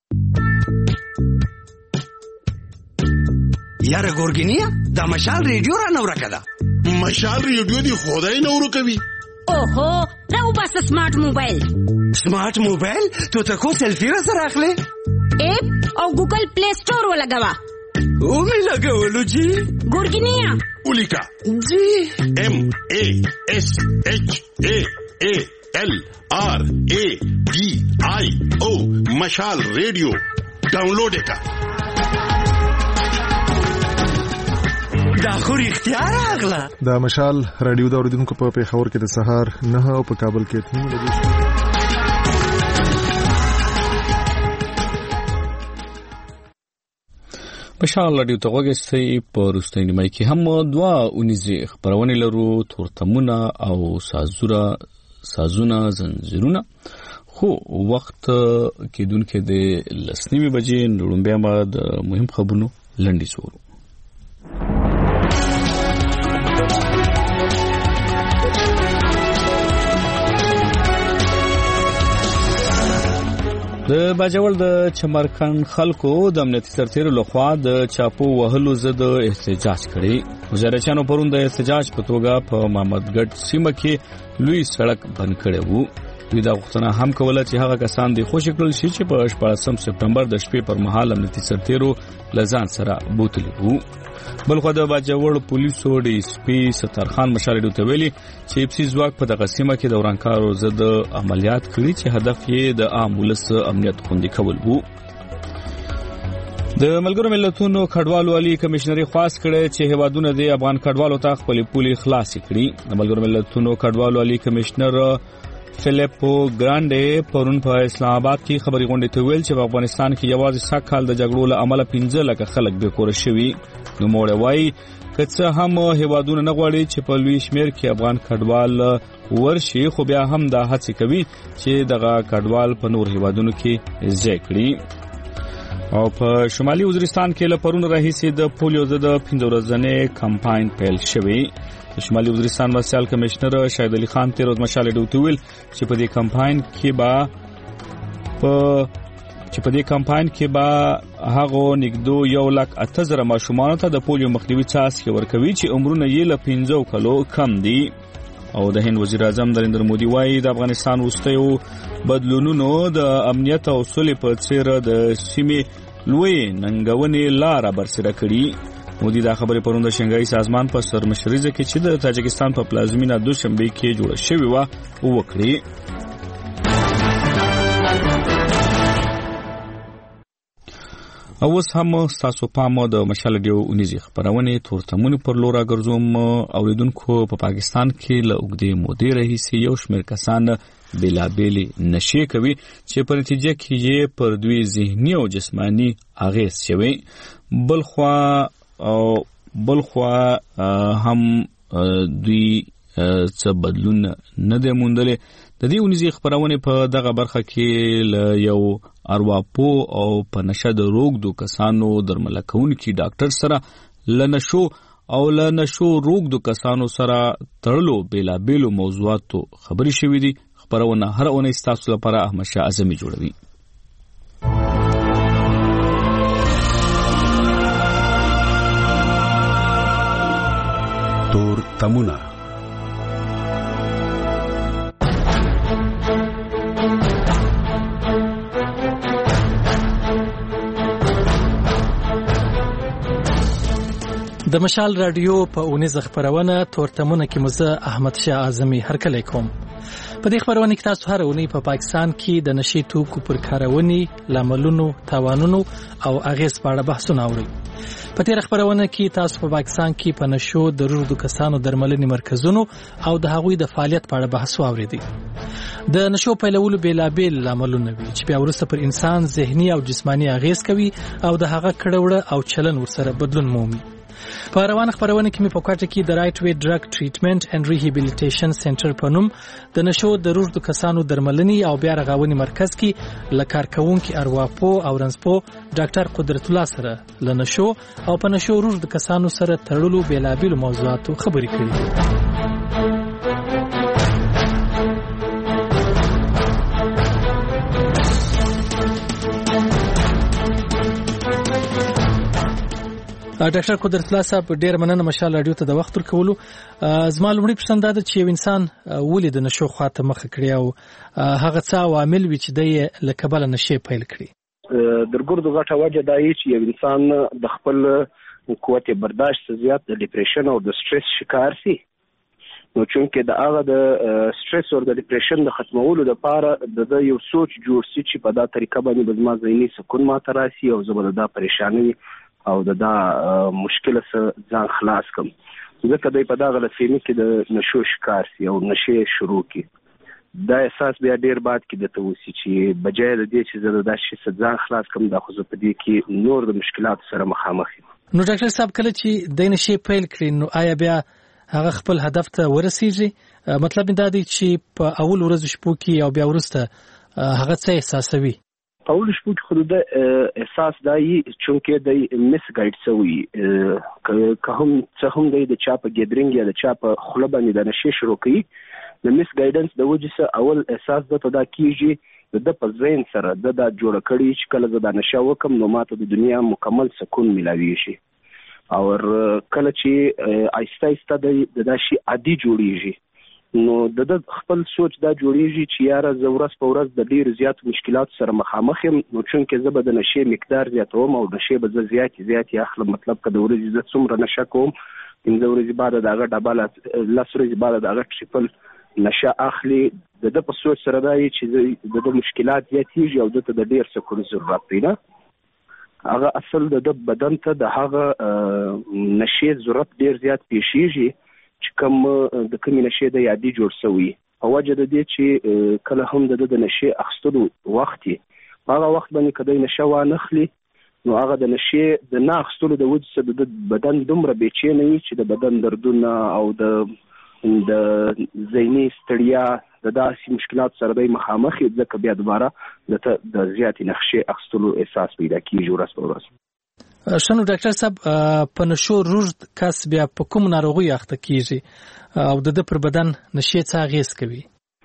یاره ګورګینیا دا مشال ریډیو را نو راکړه. مشال ریډیو دی خدای نو ورکوي. اوهو راو بس سمارټ موبایل. سمارټ موبایل تو ته کو سلفی را سره اخلي؟ ایپ او گوگل پلی سٹور ولګوا. او می لګولو جی ګورګینیا ولیکا جی ام ا اس اچ ا ا ال آر ا D I او مشال ریډیو ډاونلوډ کا. دا خو اختیار اغلا. دا مشال رادیو د اوریدونکو په پیښور کې د سهار نه او په کابل کې اته لګي. مشال رادیو ته وګورئ په روستۍ نیمه کې هم دوا اونیزه خبرونه لرو، تورتمونه او سازوره سازونه زنجیرونه. خو وخت کې دن کې د لسنیمه بجې نړمبیا ما د مهم خبرونو لنډی سورو. د باجوړ د چمرکن خلکو د امنیتي سرتیرو لخوا د چاپو وهلو ضد احتجاج کړي. وزارتانو پرون د احتجاج په توګه په محمدګټ سیمه کې لوی سړک بند کړی وو. دوی دا غوښتنه هم کوله چې هغه کسان د خوشی کړل شي چې په شپږم سپتمبر د شپې پر مهال امنیتي سرتیرو لزان سره بوتلی وو. بلخو د باجوړ پولیسو ډي اس پی سترخان مشالډو ته ویلي چې اپسی ځواک په دغه سیمه کې د ورانکارو ضد عملیات کړي چې هدف یې د عام ولس امنیت خوندي کول وو. د ملګرو ملتونو کډوالو عالی کمشنري خاص کړي چې هوادونه د افغان کډوالو ته خپل پولي خلاص کړي. د ملګرو ملتونو کډوالو عالی کمشنر فلیپو ګرانډي پرون په اسلام آباد کې خبري غونډه ته ویل چې په افغانستان کې یوازې سږ کال د جګړو له امله پنځه لکه خلک بې کور شوي. نو موړ وای کڅه هم هوادونه نه غواړي چې په لوی شمیر کې افغان کډوال ورشي، خو بیا هم دا هڅه کوي چې دغه کډوال په نور هوادونو کې ځای کړي. او په شمالي وزیرستان کې له پرون راهیسې د پولیو ضد پنځه ورځنی کمپاین پیل شوی. د شمالي وزیرستان مرسیال کمشنر شاهد علي خان تیر ورځ مشال ډوټویل چې په دې کمپاین کې با په چې په دې کمپاین کې با هغه نګدو یو لک اته زره ماشومان ته د پولیو مخنیوي څاڅکي ورکوي چې عمرونه یې له پنځو کلو کم دي. او د هند وزیر اعظم نریندر مودي وايي د افغانستان وروستیو بدلونونو د امنیت او سولې په څیر د سیمې لوی ننګونې لاره برسره کړي. مودي دا خبره پرون د شنګای سازمان په سرمشريزه کې چې د تاجکستان په پلازمینه دوشنبه کې جوړه شوې و وکړي. او اوس هم تاسو پام د مشال ډیو اونیزي خبرونه تورتمونی پر لورا ګرځوم. اوریدونکو په پاکستان کې له اوږدې مودې راهیسې یو شمېر کسان بېلابېلې نشې کوي چې په نتیجه کې یې پر دوی ذهني او جسماني اغېز شوی. بلخوا او بلخوا هم دوی څه بدلون نه دی موندلی. د دې اونیزي خبرونه په دغه برخه کې له یو ارواپو او په نشه د روغدو کسانو درمل کوونکي ډاکټر سره لنشو او لنشو روغدو کسانو سره تړلو بیلابېلو موضوعاتو خبري شوې دي. خبرونه هر اونۍ ستاسو لپاره احمد شاه اعظمي جوړوي. تور تمونه د مشال رادیو په اونیزه خبرونه تورتمونه کې مزه احمد شاه اعظمي هرکلی کوم. په دې خبرونه کې تاسو هر اونۍ په پا پاکستان کې د نشي توکو پر کارونې، لاملونو، تاوانونو او اغیز په اړه بحثونه اورئ. په تیر خبرونه کې تاسو په پا پاکستان کې په نشو د روغدو کسانو درملنې مرکزونو او د هغوی د فعالیت په اړه بحث واوریدئ. د نشو پیلولو بیلابیل لاملونه وي چې بیا وروسته پر انسان ذهني او جسماني اغیز کوي او د هغه کړه او چلن ورسره بدلون مومي. په روان خبرونه کې مې په کوټه کې د رائټ وی ډرګ ټریټمنټ اینڈ ریهابیلیټیشن سنټر په نوم د نشو د روغدو کسانو درملنې او بیا رغونې مرکز کې لکارکونکو ارواپو او رنسپو ډاکټر قدرت الله سره لنشو او په نشو روغدو کسانو سره تړلو بیلابیل موضوعاتو خبرې کړې. ډاکټر قدرت الله صاحب ډیر مننه مشال رادیو ته د وخت ورکولو. زما لومړی پوښتنه دا ده چې یو انسان ولې د نشو خواته مخه کړي او هغه څه عوامل وي چې د له کبله نشي پیل کړي. د ګردو غټه وجه دا یي چې یو انسان د خپل قوت برداشت زیات د ډیپریشن او د سټرس شکار سي. نو چونکې د هغه د سټرس او د ډیپریشن د ختمولو لپاره د یو سوچ جوړ سي چې په دا طریقه باندې به زما ذهني سکون ماته راسي او زه به د دا پریشانۍ او د دا مشکل څخه ځان خلاص کړم. ځکه دوی په دغه لفهمي کې د نشو شکار سي او نشې شروع کړي. دا احساس بیا ډیر بعد کې د توسی چې بجای د دې چې زه د شي ځان خلاص کړم دا خو زه په دې کې نور د مشکلات سره مخامخ یم. نو ډاکټر صاحب کله چې د نشې پیل کړي نو آیا بیا هغه خپل هدف ته ورسیږي؟ مطلب دا دی چې په اول ورځ شپو کې او بیا ورسته هغه څه احساسوي؟ په اول شپو کې خو د احساس دی چونکې د مس ګایډ سوی که هم څه هم دی د چا په ګیدرینګ یا د چا په خوله باندې د نشې شروع کوي د مس ګایډنس د وجې سره اول احساس د ته دا کیږي د په ذهن سره د دا جوړ کړي چې کله زه دا نشه وکم نو ماته د دنیا مکمل سکون ملاوي شي او کله چې آیسته آیسته د دا شي عادي جوړیږي نو د خپل سوچ دا جوړیږي چې یاره زه ورځ په ورځ د ډیر زیات مشکلات سره مخامخ یم نو چونکې زه به د نشې مقدار زیاتوم او نشې به زه زیاتې زیاتې اخلم. مطلب که د ورځې زه څومره نشه کوم پنځه ورځې بعد د هغه ډبله لس ورځې بعد د هغه ټریپل نشه اخلي. د د په سوچ سره دا چې د د مشکلات زیاتېږي او د ته د ډیر سکون ضرورت دی نه هغه اصل د بدن ته د هغه نشې ضرورت ډیر زیات پیښیږي چې کوم د کومې نشې د یادي جوړ شوی او وجه د دې چې کله هم د د نشې اخستلو وخت هغه وخت باندې کله نشه وانخلي نو هغه د نشې د نه اخستلو د وجه سره د بدن دومره بیچینه وي چې د بدن دردونه او د د ذهني ستړیا د داسې مشکلات سره د مخامخ ځکه بیا دوباره د د زیاتې نقشې اخستلو احساس پیدا کیږي ورځ په ورځ. شنو ډاکټر صاحب په نشو روږد کس بیا په کوم ناروغي اخته کیږي او د د پر بدن نشې څه اغیز کوي؟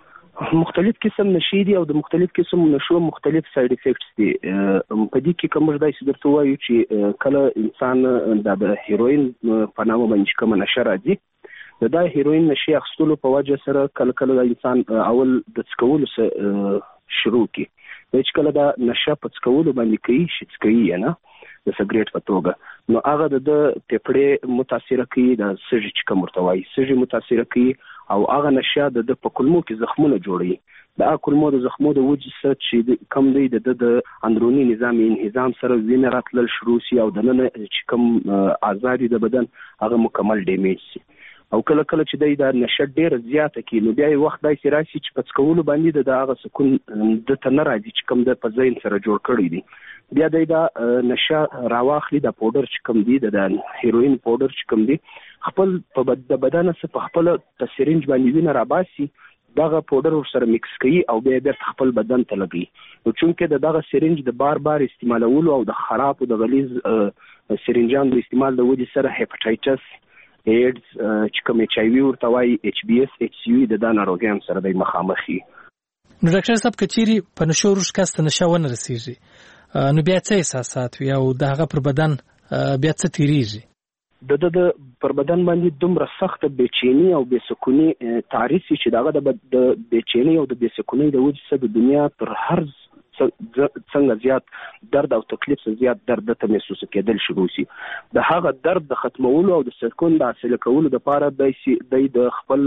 مختلف قسم نشې دي او د مختلف قسم نشو مختلف ساید افیکټس دي. په دې کې کوم ځای چې درته وایو چې کله انسان د هیروین په نامه باندې کوم نشه راځي د دا هیروین نشي اخستلو په وجه سره کله کله د انسان اول د څکولو سره شروع کی چې کله دا نشه په څکولو باندې کوي شي څکوي نه د سګریټ په توګه نو هغه د پیپړې متاثر کوي د سږي چې کوم ورته وایي سږي متاثر کوي او هغه نشه د په کولمو کې زخمونه جوړوي د کولمو د زخمو د وجې سره چې کم دی د د اندروني نظام انهضام سره وینه راتلل شروع سي او د نن چې کوم آزادي د بدن هغه مکمل ډیمیج سي او کله کله چې دای دا نشه ډیر زیاته کی نو بیا وخت دای چې راشي چې پڅ کول باندې د هغه سکون د تنه راځي چې کوم د پزین سره جوړ کړی دی بیا دای دا نشه راواخلي د پاوډر چې کوم دی د هیروین پاوډر چې کوم دی خپل په د بدن سره په خپل تسرینج باندې وینه راباسي دغه پاوډر ور سره میکس کوي او بیا د خپل بدن ته لګي نو چونکه دغه سرینج د بار بار استعمالولو او د خراب او د غلیظ سرینجان د استعمال د وجې سره هپاتایټس ایډز چې کوم ایچ آی وی ورته وایي ایچ بی اس ایچ سی وی د دا ناروغیانو سره د مخامخي. نو ډاکټر صاحب کچيري په نشو روش کاست نشه ونه رسیږي نو بیا څه احساسات وي او د هغه پر بدن بیا څه تیریږي؟ د د پر بدن باندې دومره سخت بېچینی او بېسکونی تعریف چې دغه د بېچینی او د بېسکونی د وجې سره د دنیا پر هر څنګه زیات درد او تکلیف سره زیات درد ته محسوس کېدل شروع شي د هغه درد د ختمولو او د سکون د حاصل کولو لپاره د د خپل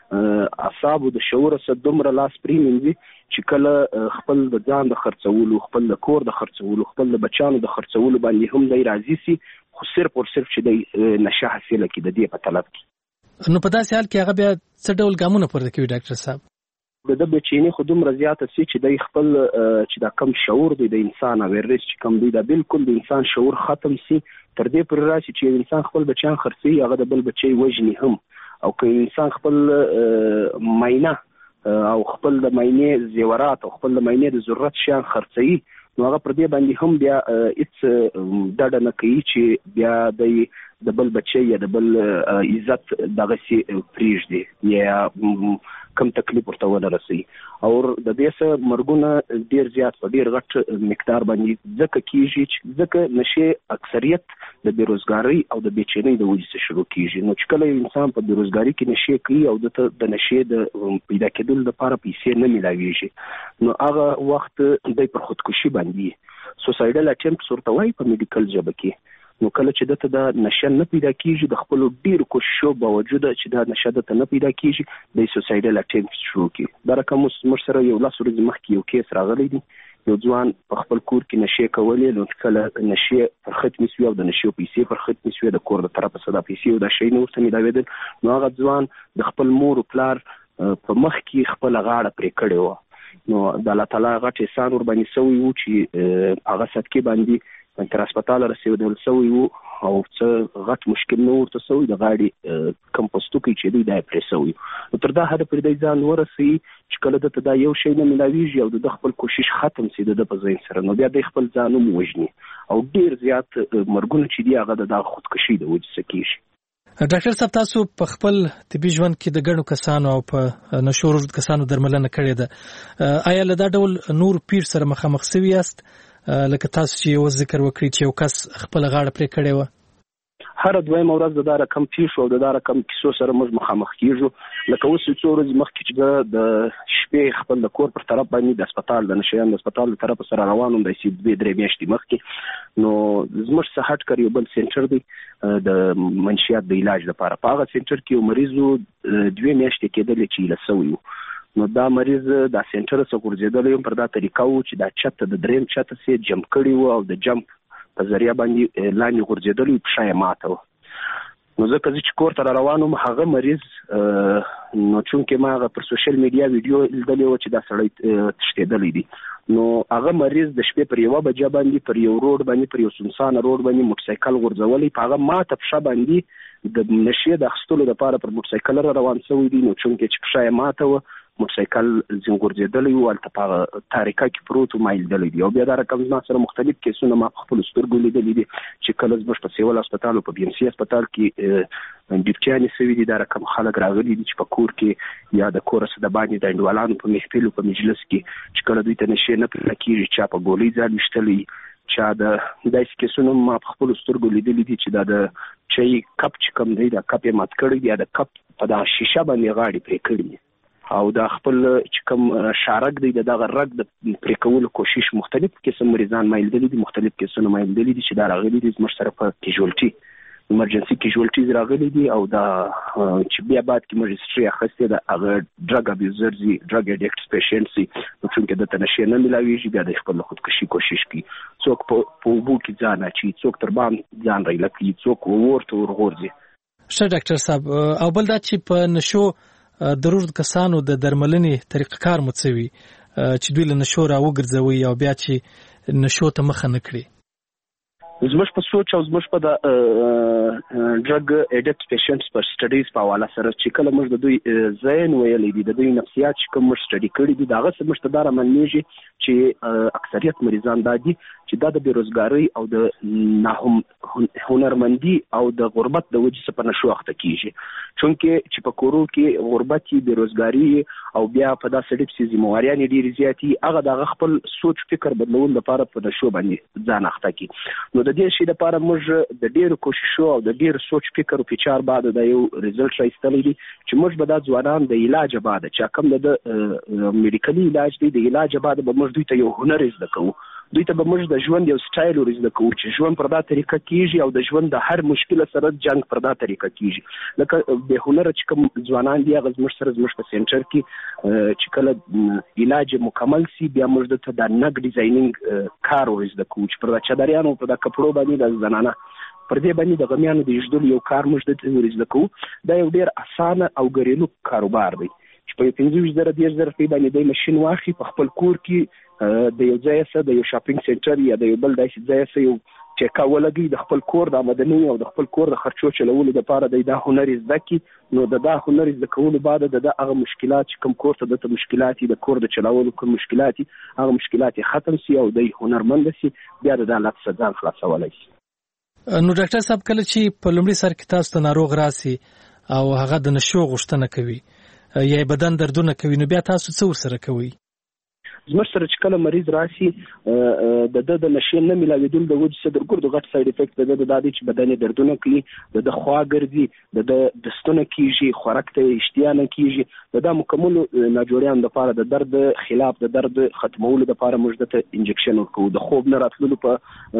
اعصاب او د شعور سره دومره لاس پریمنځي چې کله خپل د ځان د خرڅولو خپل د کور د خرڅولو خپل د بچانو د خرڅولو باندې هم دی راضي سي خو صرف او صرف چې د نشه حاصله کې د دې په طلب کې نو په داسې حال کې هغه بیا څه ډول ګامونه پورته کوي ډاکټر صاحب؟ د د بچینی خو دومره زیاته سي چې د خپل چې دا کم شعور دی د انسان اویرنس چې کم دی دا بالکل د انسان شعور ختم سي تر دې پر راشي چې انسان خپل بچیان خرڅي هغه د بل بچي وژني هم او که انسان خپل ماینه او خپل د ماینه زیورات او خپل د ماینه د ضرورت شیان خرڅي نو هغه پر دې باندې هم بیا هیڅ ډډه نه کوي چې بیا د بل بچي یا د بل عزت دغه سي پریږدي یا کم تکلیف ورته ورسي او د دې سره مرګونه ډیر زیات په ډیر غټ مقدار باندې ځکه کیږي چې ځکه نشه اکثریت د بیروزګاری او د بیچینۍ د وجې څخه شروع کیږي نو چې کله انسان په بیروزګاری کې نشه کوي او د د نشه د پیدا کېدل لپاره پیسې نه ملاويږي نو هغه وخت د پر خودکشي باندې سوسایډل اټمپټس ورته وایي په میډیکل ژبه کې. نو کله چې دته د نشه نه پیدا کیږي د خپل ډیر کوششو باوجود چې دا نشه دته نه پیدا کیږي د سوسایډل اټمپټس شروع کی. دا رقم مر سره یو لاس ورځ مخکې یو کیس راغلی دی، یو ځوان په خپل کور کې نشه کولې، نو کله نشه پر خط نسوي او د نشه پیسې پر خط نسوي د کور د طرفه صدا پیسې او د شی نور څه ملاویدل. نو هغه ځوان د خپل مور او پلار په مخ کې خپل غاړه پرې کړې و. نو د الله تعالی غټ احسان ور باندې سوی و چې هغه صدقې باندې تر هسپتال رسېدل سوی وو او څه غټ مشکل نه ورته سوی، د غاړې کم پوستکی چې دی دا پرې سوی. نو تر دا حد پرې دی ځان ورسوي چې کله دته دا یو شی نه ملاویږي او د خپل کوشش ختم سي د په ذهن سره، نو بیا د خپل ځان هم وژني او ډیر زیات مرګونه چې دی هغه د خودکشي د وجې څخه کیږي. ډاکټر صاحب تاسو په خپل طبي ژوند کې د ګڼو کسانو او په نشو روږد کسانو درملنه کړې ده، آیا له دا ډول نور پیر سره مخامخ شوي یاست لکه تاسو چې یو ذکر وکړي چې یو کس خپل غاړه پرې کړې و؟ هر دویمه ورځ د دا رقم پیښو او د دا رقم کیسو سره موږ مخامخ کیږو. لکه اوس څو ورځې مخکې چې د شپې خپل د کور پر طرف باندې د هسپتال د نشیان د هسپتال د طرف سره روان وم د سی دوه درې میاشتې مخکې. نو زموږ څخه هټ کر یو بل سنټر دی د منشیات د علاج لپاره. په هغه سنټر کې یو مریض دوه میاشتې کېدلې چې لسوي وو. نو دا مریض دا سنټر څخه ورزيدل پر دا طریقه و چې دا چت د دریم چت سي جمپ کړي وو او د جمپ په ذریعہ باندې لاندې ورزيدل په شای ماته. نو زه کله چې کور ته روانم هغه مریض نو چونکه ما پر سوشل میډیا ویډیو لیدلې و چې دا سړی تشتیدلې دي. نو هغه مریض د شپې پر یو بجې باندې پر یو روډ باندې پر یو سنسان روډ باندې موټر سایکل ورځولې، په هغه ماته په شا باندې د نشه د خستلو لپاره پر موټر سایکل روان شوی دی. نو چونکه چې په شای ماته و موټر سایکل زنګورځېدلی و، هلته په هغه تاریکه کې پروت و، ما لیدلی دی. او بیا دا رقم زما سره مختلف کیسونه ما په خپلو سترګو لیدلي دي چې کله زموږ په سیول هسپتال او په بي ام سي هسپتال کې ډیوټیانې سوي دي. دا رقم خلک راغلي دي چې په کور کې یا د کور څخه د باندې د انډوالانو په محفلو په مجلس کې چې کله دوی ته نشې نه پیدا کېږي، چا په ګولۍ ځان ویشتلی، چا د داسې کیسونه ما په خپلو سترګو لیدلي دي چې دا د چای کپ چې کوم دی دا کپ یې مات کړی دی، د کپ په دغه شیشه باندې غاړې پرې کړي دي او دا خپل چې کوم شارک دی دغه رګ د پرې کولو کوشش مختلف قسم مریضان ما لیدلي دي، مختلف کیسونه ما لیدلي دي چې دا راغلي دي زموږ سره په کیژوالټي ایمرجنسي کیژوالټیز راغلي دي. او دا چې بیا بعد کې موږ هیستوري اخیستې ده هغه ډرګ ابیوزرز دي، ډرګ اډیکټس پیشنټس دي. نو چونکه دته نشې نه ملاویږي بیا د خپل خودکشي کوشش کوي. څوک په اوبو کې ځان اچوي، څوک تر بام ځان رایلکي، څوک ورته ورغورځي. ښه ډاکټر صاحب، او بل دا چې په نشو د روږد کسانو د درملنې طریقه کار مو څه وي چې دوی له نشو راوګرځوي او بیا چې نشو ته مخه نه کړي؟ زموږ په سوچ او زموږ په د ډرګ اډیکټ پیشنټس په سټډیز په حواله سره چې کله موږ د دوی ذهن ویلې دي، د دوی نفسیات چې کوم موږ سټډي کړي دي، دغه څه موږ ته دا رامنېږي چې اکثریت مریضان دا دي چې دا د بیروزګارۍ او د ناهم هنرمندي او د غربت د وجې څخه په نشو اخته کیږي. چونکه چې په کورو کې غربت، بیروزګاري او بیا په داسې ډېر څه ذمہواریانې ډېرې زیاتې، هغه د خپل سوچ فکر بدلول لپاره په نشو باندې ځان اخته کی. نو د دې شي لپاره موږ د ډېرو کوششو او د ډېر سوچ فکر او فچار بعد د یو ریزلټ راځتلی دي چې موږ به دا ځوانان د علاج بعد چې کوم د میډیکلي علاج دی د علاج بعد به موږ دوی ته یو هنر زده کوو، دوی ته به موږ د ژوند یو سټایل ورزده کوو چې ژوند پر دا طریقه کیږي او د ژوند د هر مشکل سره جنگ پر دا طریقه کیږي. لکه به هنر چې کوم ځوانان دی هغه زموږ سره زموږ په سنټر کې چې کله علاج مکمل سي بیا موږ ته د نګ ډیزاینینګ کار ورزده کوو چې پر دا چادریانو په دا کپړو باندې د زنانه پر دې باندې د غمیانو د یشدل یو کار موږ ته ورزده کوو. دا یو ډیر اسانه او ګریلو کاروبار دی چې په پنځه زره ډیر زره په باندې د ماشين واخی په خپل کور کې د یو ځای سره د یو شاپینګ سنټر یا د یو بل داسې ځای سره یو چیکا ولګي د خپل کور د آمدنی او د خپل کور د خرچو چلولو لپاره د دا هنر زده کی. نو د دا هنر زده کولو بعد د هغه مشکلات چې کوم کور ته د مشکلات د کور د چلولو کوم مشکلات هغه مشکلات ختم سي او د هنرمند سي بیا د حالت څخه ځان خلاصولای شي. نو ډاکټر صاحب کله چې په لومړي سر کې تاسو ته ناروغ راسي او هغه د نشو غوښتنه کوي یا بدن دردونه کوي نو بیا تاسو څه ورسره کوي؟ زموږ سره چې کله مریض راشي د د د نشې نه ملاویدل د وجه صدر ګردو غټ ساید افیکټ د د دادی چې بدن دردونه کوي د د خوا ګرځي د د دستونه کیږي خوراک ته اشتیا نه کیږي د د مکمل ناجوړیان د لپاره د درد خلاف د درد ختمولو د لپاره موږ د انجکشن ورکو د خوب نه راتللو په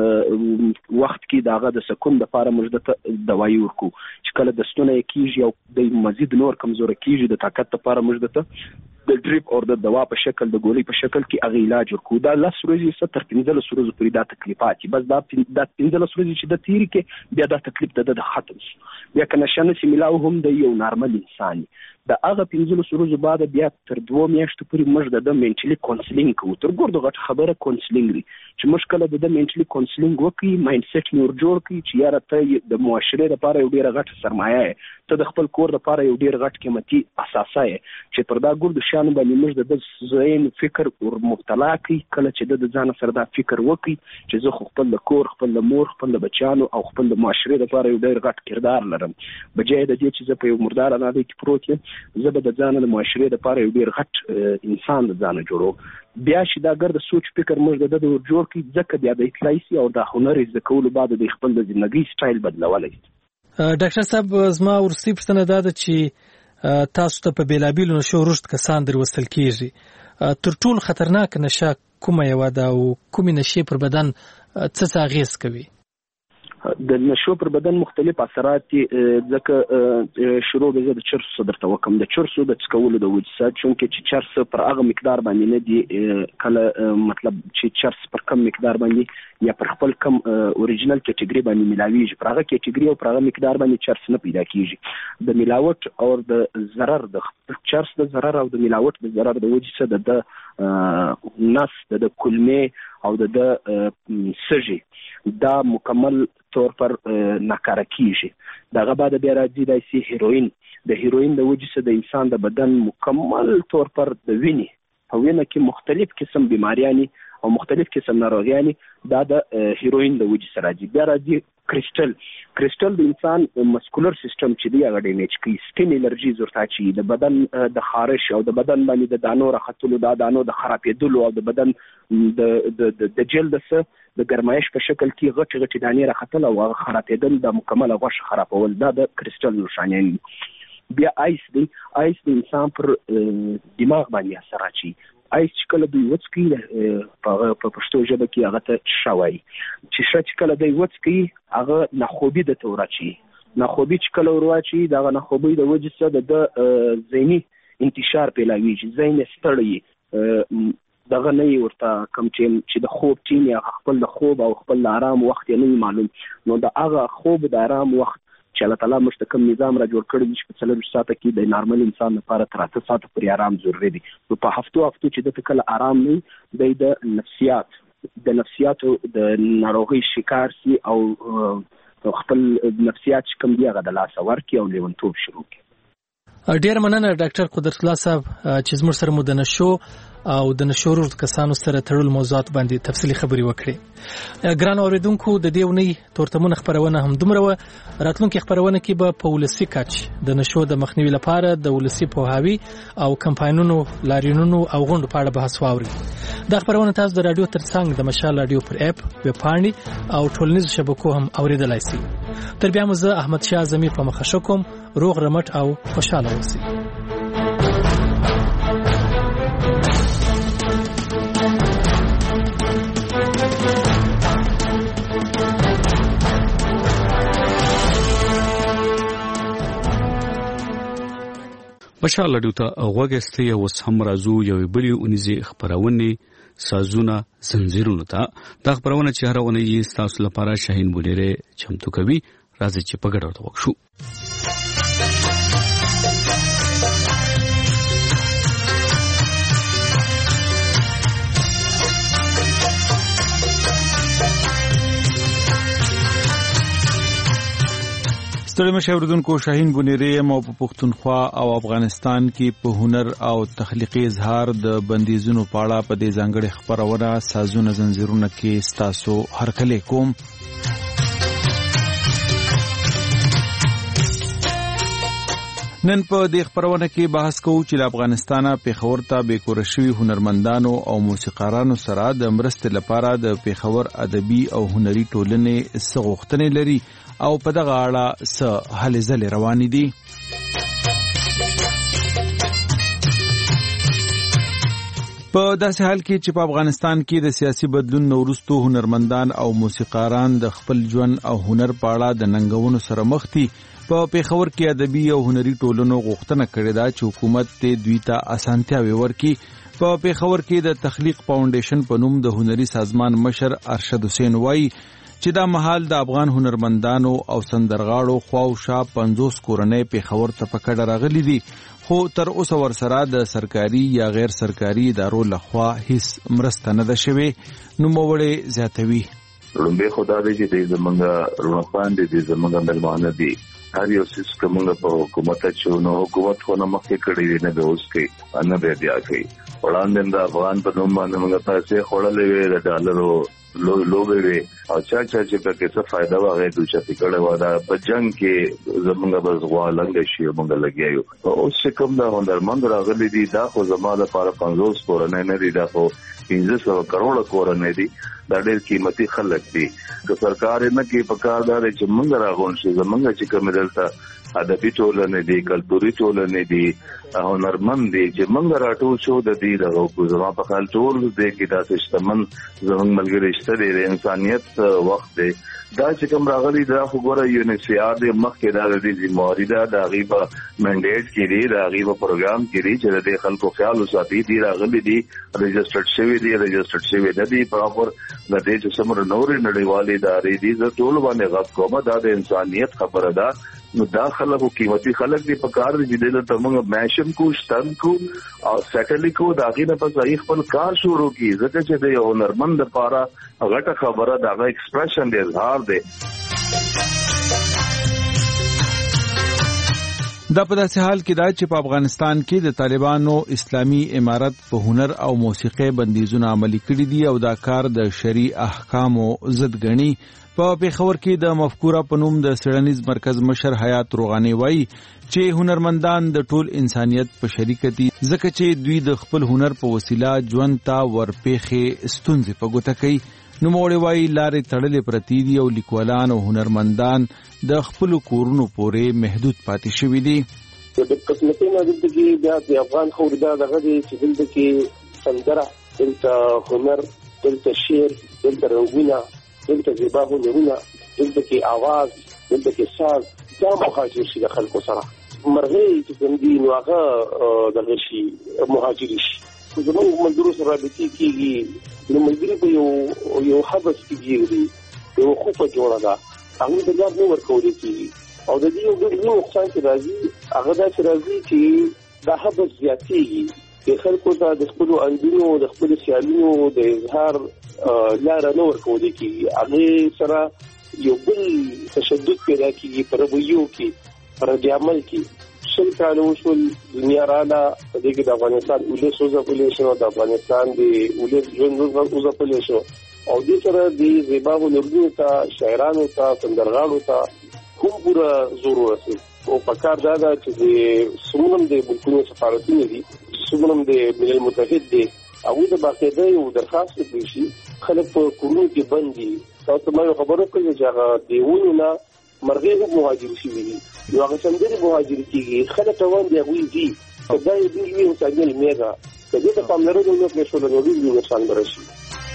وخت کې داغه د سکون د لپاره موږ د دوايي ورکو چې کله دستونه کیږي او د مزید نور کمزور کیږي د طاقت لپاره موږ د د ډریپ او د دوا په شکل د ګولۍ په شکل کې هغه علاج ورکو دا لس ورځې څخه تر پنځلس ورځې پورې دا تکلیفات بس دا د پنځلس ورځې چې د تیری کې بیا دا تکلیف د د ختم شي بیا کنه شنه چې ملاو هم د یو نارمل انسان د هغه پنځلس ورځې بعد بیا تر دوه میاشتو پورې موږ د منټلی کونسلینګ کوو تر ګورډو غټ خبره کونسلینګ دی چې موږ کله د منټلی کونسلینګ وکړي مایند سیټ نور جوړ کړي چې یاره ته د معاشره لپاره یو ډیره غټه سرمایه ته د خپل کور لپاره یو ډیر غټ قیمتي اساسه چې پر دا ګورډو شان باندې موږ د زین فکر ور مبتلا کی کله چې د ځان سره دا فکر وکړي چې زه خپل د کور خپل د مور خپل د بچانو او خپل د معاشره لپاره یو ډیر غټ کردار لرم بجای د دې چې زه په یو مردار نه دی کې پروت یم زه به د ځان د معاشره لپاره یو ډیر غټ انسان د ځان جوړو بیا چې دا ګرد سوچ فکر موږ د د جوړ کی ځکه بیا د اطلاعي او د هنر زده کولو بعد د خپل د ژوندۍ سټایل بدلولای ډاکټر صاحب زما ورستی پښتنه دا ده چې تاسو ته په بیلابیلو نشو رشد کسان در وصل کیږي تر ټول خطرناک نشه کومه یو ده او کومې نشې پر بدن څه څه اغیز کوي د نشو پر بدن مختلف اثرات ځکه شروع به د چرس درته وکم د چرسو د څکولو د وجه چونکه چې چرس پر هغه مقدار باندې نه دی کله مطلب چې چرس پر کم مقدار باندې یا پر خپل کم اوریجنل کټګوري باندې ملاویږي پر هغه کټګوري او پر هغه مقدار باندې چرس نه پیدا کیږي د ملاوت او د ضرر د چرس د ضرر او د ملاوت د ضرر د وجه څخه د نس د کلمې او د سږي دا مکمل طور پر ناکاره کیږي دغه بعد بیا راځي د سی هیروین د هیروین د وجه څخه د انسان د بدن مکمل طور پر د ویني او وینه کې مختلف قسم بیماریانی او مختلف قسم ناروغیانی دا د هیروین د وجه سره راځي بیا راځي کریسټل کریسټل د انسان مسکولر سیستم چې دی هغه ډیمیج کوي سکین الرجی زورتا چې د بدن د خارش او د بدن باندې د دانو راختلو د دانو د خرابېدلو او د بدن د د د جلد سره د ګرمایش په شکل کې غټ غټ دانې راختل او هغه خرابېدل د مکمل غوښه خرابول دا د کریسټل نشانه بیا آیس دی آیس د انسان پر دماغ باندې اثر اچي آیس چې کله دوی وڅکي په پښتو ژبه کې هغه ته شوي چې شت کله دوی وڅکي هغه نخوبي د تورچی نخوبي چې کله ورواچي دا نخوبي د وجه څخه د ذهني انتشار پیلاوي چې ذهن ستړي دغه نه ورته کم چې د خوب ټیم یا خپل د خوب او خپل آرام وخت یې نه معلوم نو د هغه خوب د آرام وخت چې الله تعالی مستقیم نظام را جوړ کړی چې په څلور ساعته کې د نارمل انسان لپاره تر اته ساعته پورې آرام ضروري دی نو په هفتو هفتو چې د کله آرام نه دی د نفسیات د نفسیاتو د ناروغي شکار سي او خپل نفسیات کوم دی هغه د لاس ورکی او لیونتوب شروع کی ډیر مننه ډاکټر قدرت الله صاحب چې زموږ سره مو د نشو او د نشورو کسانو سره تړل موضوعات باندې تفصیلی خبري وکړي ګران اوریدونکو د دې ونی تورتمون خبرونه هم دومره و راتلونکي خبرونه کې به په ولسی کچ د نشو د مخنیوي لپاره د ولسی پوهاوی او کمپاینونو لاریونونو او غونډو په اړه بحث واوري دا خبرونه تاسو د رادیو ترڅنګ د مشال رادیو پر اپ ویب پاڼې او ټولنیزو شبکو هم اوریدلای شئ تر بیا مزه احمد شاه اعظمي په مخه شکم روغ رمټ او خوشاله اوسئ مشال رادیو ته غوږستي او سم رازو یو بلی اونیزي خبرونه سازونه زنجیرونه ته دا خبرونه چې هر ونه یې تاسو لپاره شاهین بولیره چمتو کوي راځي چې په ګډه وکړو ستړي مشاوردونکو شاهین بونیری مو په پښتونخوا او افغانستان کې په هنر او تخلیقي اظهار د بندیزونو پاړه په دې ځانګړي خبرونه سازونه زنجیرونه کې ستاسو هرکله کوم نن په دې خبرونه کې بحث کوو چې افغانستان پېښور ته بیکور شوي هنرمندانو او موسیقارانو سره د مرستې لپاره د پېښور ادبي او هنري ټولنې څه غوښتنې لري او په دغه اړه څه هلې ځلې روانې دي. په داسې حال کې چې په افغانستان کې د سیاسي بدلون نه وروسته هنرمندان او موسیقاران د خپل ژوند او هنر په اړه د ننګونو سره مخ دي، په پېښور کې ادبي او هنري ټولنو غوښتنه کړې ده چې حکومت ته دوی ته اسانتیاوې ورکړي. په پېښور کې د تخلیق فاونډیشن په نوم د هنري سازمان مشر ارشد حسین وایي چې دا مهال د افغان هنرمندانو او سندرغاړو خواوشا پنځوس کورنۍ پېښور ته په کډه راغلي دي، خو تر اوسه ورسره د سرکاري یا غیر سرکاري ادارو لخوا هیڅ مرسته نه ده شوې. نوموړی زیاتوي لومبه خدا دې چې زمونږ روڼپان دي زمونږ ملمانه دي هر یو څه کومه په حکومت چې نو حکومت خو نه مخکې کړی نه به اوس کې نه به بیا کوي. وړاندې د افغان په نوم باندې موږ پیسې خورلې وې د ډالرو لو لوګې وې او چا چا چې په کې څه فائدہ واغې دوی چې کړه و دا په جنگ کې زمونږ بس غوالنګ شي موږ لګیایو. اوس چې کوم دا هنرمند راغلي دي دا خو زموږ لپاره پنځوس کورنۍ نه دي، دا خو پنځه سوه کروڑه کورنۍ دي، دا ډېر قیمتي خلک دي. که سرکار نه کې په کار دا چې موږ راغون شي زمونږ چې کوم دلته ادبي ټولنې دي، کلتوري ټولنې دي، هنرمند دي چې موږ راټول شو د دې د زما په خیال ټول دې کې داسې شتمن زموږ ملګري شته دي، د انسانیت وخت دی. دا چې کوم راغلي دا خو ګوره یونیسیار دی مخکې دا د دې ذمهواري ده د هغې په منډیټ کې دي، د هغې په پروګرام کې دي چې د دې خلکو خیال وساتي. دي راغلي دي رجسټرډ شوي دي رجسټرډ شوي نه دي پراپر د دې چې څومره نورې نړیوالې ادارې دي زه ټول باندې غږ کوم دا د انسانیت خبره ده. نو دا خلک قیمتي خلک دي په کار دي چې دلته موږ میشن کو شتن کو او سیټل کو د هغې نه پس هغې خپل کار شروع کړي ځکه چې د یو هنرمند لپاره غټه خبره د هغه ایکسپریشن دی، اظهار دی. دا په داسې حال کې دا چې په افغانستان کې د طالبانو اسلامي امارت په هنر او موسیقي بندیزونه عملي کړي دي او دا کار د شرعي احکامو ضد ګڼي. په پېښور کې د مفکوره په نوم د څېړنیز مرکز مشر حیات روغاني وایي چې هنرمندان د ټول انسانیت په شریکه دي ځکه چې دوی د خپل هنر په وسیله ژوند ته ورپېښې ستونزې په ګوته کوي. نوموړی وایي لارې تړلې پرتې دي او لیکوالان او هنرمندان د خپلو کورونو پورې محدود پاتې شوي دي. د قسمتۍ نه دلته کې بیا د افغان خور دا دغه دی چې دلته کې سندره، دلته هنر، دلته شعر، دلته رنګونه، دلته زیبا هنرونه، دلته کې آواز، دلته کې ساز، دا مهاجر شي د خلکو سره. مرغۍ چې کوم دي نو هغه دغه شي مهاجري شي. زمونږ ملګرو سره رابطې کېږي نو ملګري په یو یو حبس کې ګیږدي، یو خوفه جوړه ده، هغوی ته لار نه ورکولی کېږي او د دې یو ډېر لوی نقصان چې راځي هغه داسې راځي چې دا حبس زیاتېږي، د خلکو ته د خپلو اندونو د خپلو سیالونو د اظهار لاره نه ورکولی کېږي. هغې سره یو بل تشدد پیدا کېږي په رویو کې، په رد عمل کې. شل کاله وشول دنیا راله په دې کې د افغانستان ولس وځپلی شو، د افغانستان د ولس ژوند وځپلی شو او دې سره د زیبا هنرونو ته، شاعرانو ته، سندرغاړو ته هم پوره زور ورسېد. او په کار دا ده چې د څومره هم د ملکونو سفارتونه دي، څومره هم د ملل متحد دی، هغوی ته باقاعده یو درخواست وکړي شي. خلک په کورونو کې بند دي. تاسو ته ما یو خبر وکړی چې هغه د ونو نه مرغۍ هم مهاجر شوي دي، نو هغه سندرې مهاجر کېږي، خلک روان دي هغوی ځي. دا یو ډېر لوی انساني المیه ده، که دې ته پاملرنه ونه کړې شوله نو ډېر لوی نقصان به راشي.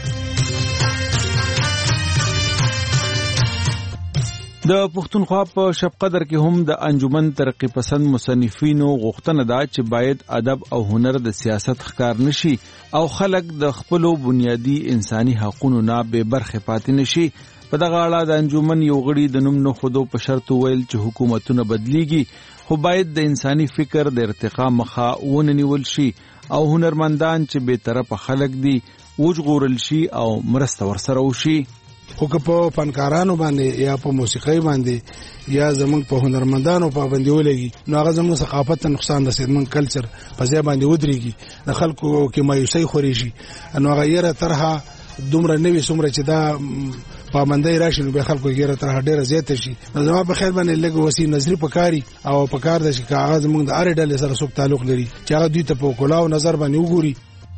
د پښتونخوا په شب قدر کې هم د انجمن ترقی پسند مصنفینو غوښتنه ده چې باید ادب او هنر د سیاست ښکار نشي او خلک د خپلو بنیادی انساني حقوقو نه بې برخې پاتې نشي. په دغه اړه د انجمن یو غړي د نوم نه خودو په شرط ویل چې حکومتونه بدلیږي خو باید د انساني فکر د ارتقا مخه ونه نیول شي او هنرمندان چې بې طرفه خلک دي وژغورل شي او مرسته ورسره وشي. خو که په فنکارانو باندې یا په موسیقۍ باندې یا زمونږ په هنرمندانو پابندي ولګي نو هغه زمونږ ثقافت ته نقصان رسېد، زمونږ کلچر په ځای باندې ودرېږي، د خلکو کې مایوسۍ خورېږي. نو هغه یره طرحه دومره نه وي څومره چې دا پابندۍ راشي نو به خلکو ګیره تر ډیره زیات شي. زما په خیال باندې لږ وسیع نظری پکاري او پکار د چې کاغذ موږ د اړ ډلې سره څوک تعلق لري چې هغه دوی ته په کلاو نظر باندې وګوري.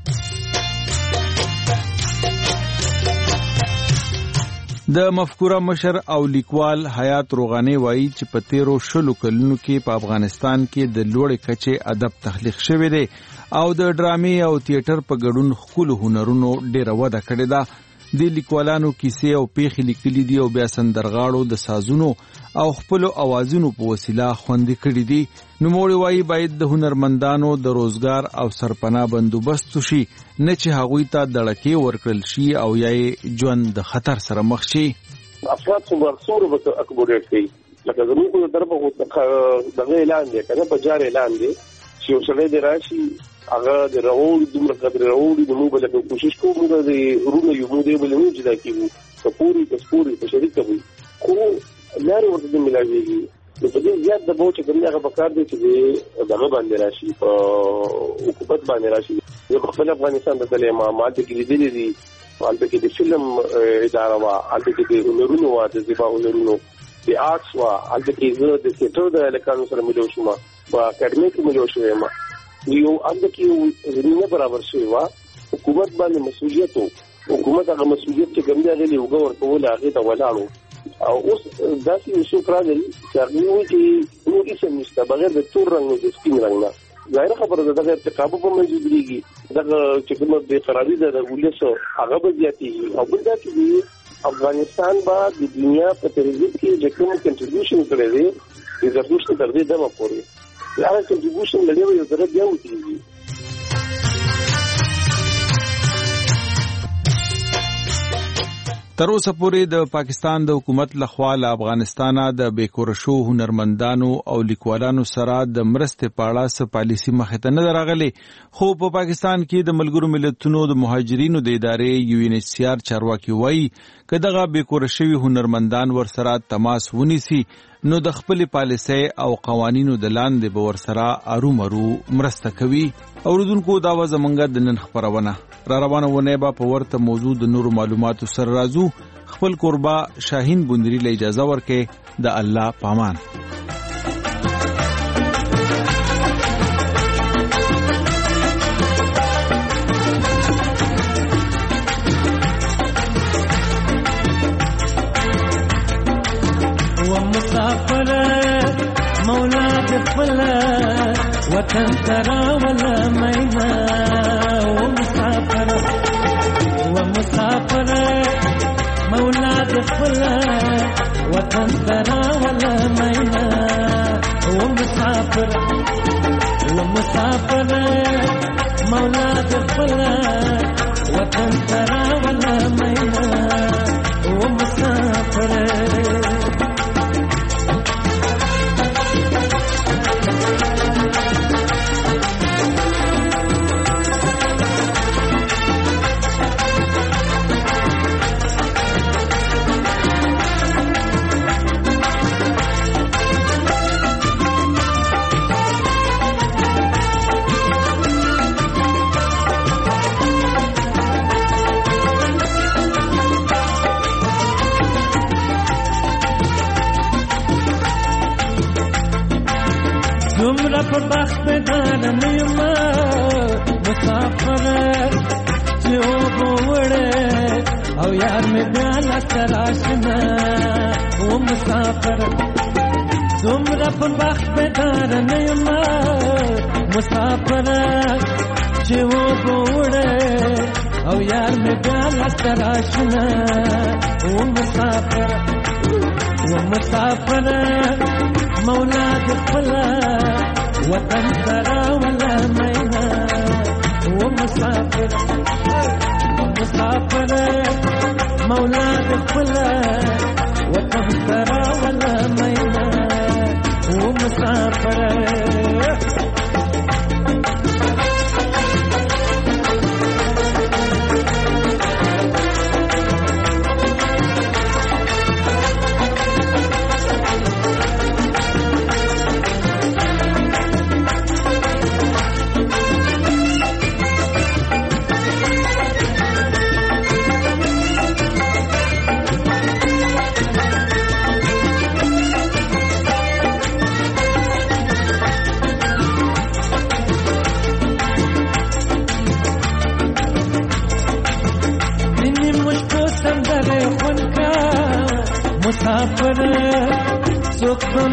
د مفکوره مشر او لیکوال حیات روغانی وایي چې په تیرو شلو کلونو کې په افغانستان کې د لوړې کچې ادب تخلیق شوی دی او د ډرامې او تیاتر په ګډون ښکلو هنرونو ډیره وده کړې ده. د لیکوالانو کیسې او پیښې لیکلي دي او بیا سندرغاړو د سازونو او خپلو اوازونو په وسیله خوندي کړي دي. نوموړي وایي باید د هنرمندانو د روزګار او سرپناه بندوبست شي، نه چې هغوی ته دړکې ورکړل شي او یا یې ژوند د خطر سره مخ شي. افراد څومره به اکوموډیټ کوي، لکه زموږ د طرفه دغه اعلان دی که نه په جار اعلان دی چې یو سړی دی راشي هغه د راوړي دومره قدر راوړي د موږ به کوشش کوو موږ د ورونه یو موږ دی بل نه جدا کیږو که پوري که سپوري په شریکه وي خو لارې ورته د ملاویږي. نو په دې زیات دباو چې کوم هغه پکار دی چې دغه باندې راشي په حکومت باندې راشي. زه په خپل افغانستان د تلې ما ماته کې لیدلې دي هلته کې د فلم اداره وه، هلته کې د هنرونو وه، د زیبا هنرونو د آرټس وه، هلته کې زه د تیاتر د هلکانو سره ملو شوم، په اکاډمۍ کې ملو شوی یم. یو هلته کې زمینه برابر شوې وه، حکومت باندې مسؤلیت و، حکومت هغه مسؤلیت چې کوم دی هغې له اوږه ورکول هغې ته ولاړ و. او اوس داسې یو څوک راغلي چې هغې وایي چې نور هېڅ هم نشته بغیر د تور رنګ نه د سپین رنګ نه. ظاهره خبره ده دغه ارتقابه به موجودېږي، دغه چې کومه بېقراري ده د ولس هغه به زیاتېږي. او بل دا چې دی افغانستان به د دنیا په تهذیب کې چې کوم کنټریبیوشن کړی دی د زردوشت تر دې دمه پورې هغه کنټریبیوشن له ډېرو یو ذره بیا وکړي. تر اوسه پورې د پاکستان د حکومت لخوا له افغانستانه د بیکوره شو هنرمندانو او لیکوالانو سره د مرستې په اړه څه پالیسي مخې ته نه ده راغلې، خو په پاکستان کې د ملګرو ملتونو د مهاجرینو د ادارې یو ان ایچ سی آر چارواکي وایي که دغه بیکوره شوي هنرمندان ورسره تماس ونیسي نو د خپل پالیسۍ او قوانینو د لاندې به ورسره ارومرو مرسته کوي. اوریدونکو دا و زمونږ د نن خپرونه را روانه ونه به په ورته موضوع د نورو معلوماتو سره راځو. خپل قربا شاهین بندری له اجازه ورکې د الله پامان. مسافر مولا دفل وطن ترا ولا مینا و مسافر و مسافر مولا دفل وطن ترا ولا مینا و مسافر و مسافر مولا دفل وطن ترا ولا مینا و مسافر دومره په بخت بدانه نیم مسافر چې اوبه وړې او یار مې بیا لکه راشنه و مسافر. دومره په بخت بدانه نیم مسافر چې اوبه وړې او یار مې بیا لکه راشنه و مسافر و مسافر مولا دخلا وطن ترا ولا مینا و مسافر مسافر مولا دخلا وطن ترا ولا مینا و مسافر.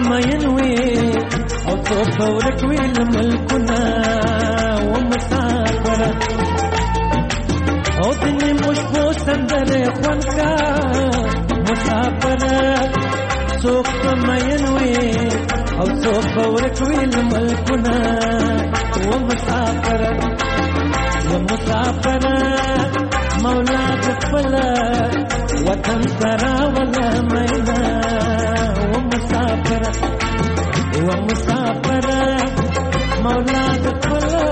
مین وي او څوک به ورک وي له ملکونه ومسافر او د نیمو شپو سندرې خوند کا مسافر څوک به مین وي او څوک به ورک وي له ملکونه ومسافر ومسافر مولا د خپل وطن سره ولا مینا ومسافر ومسافر مولا د خپل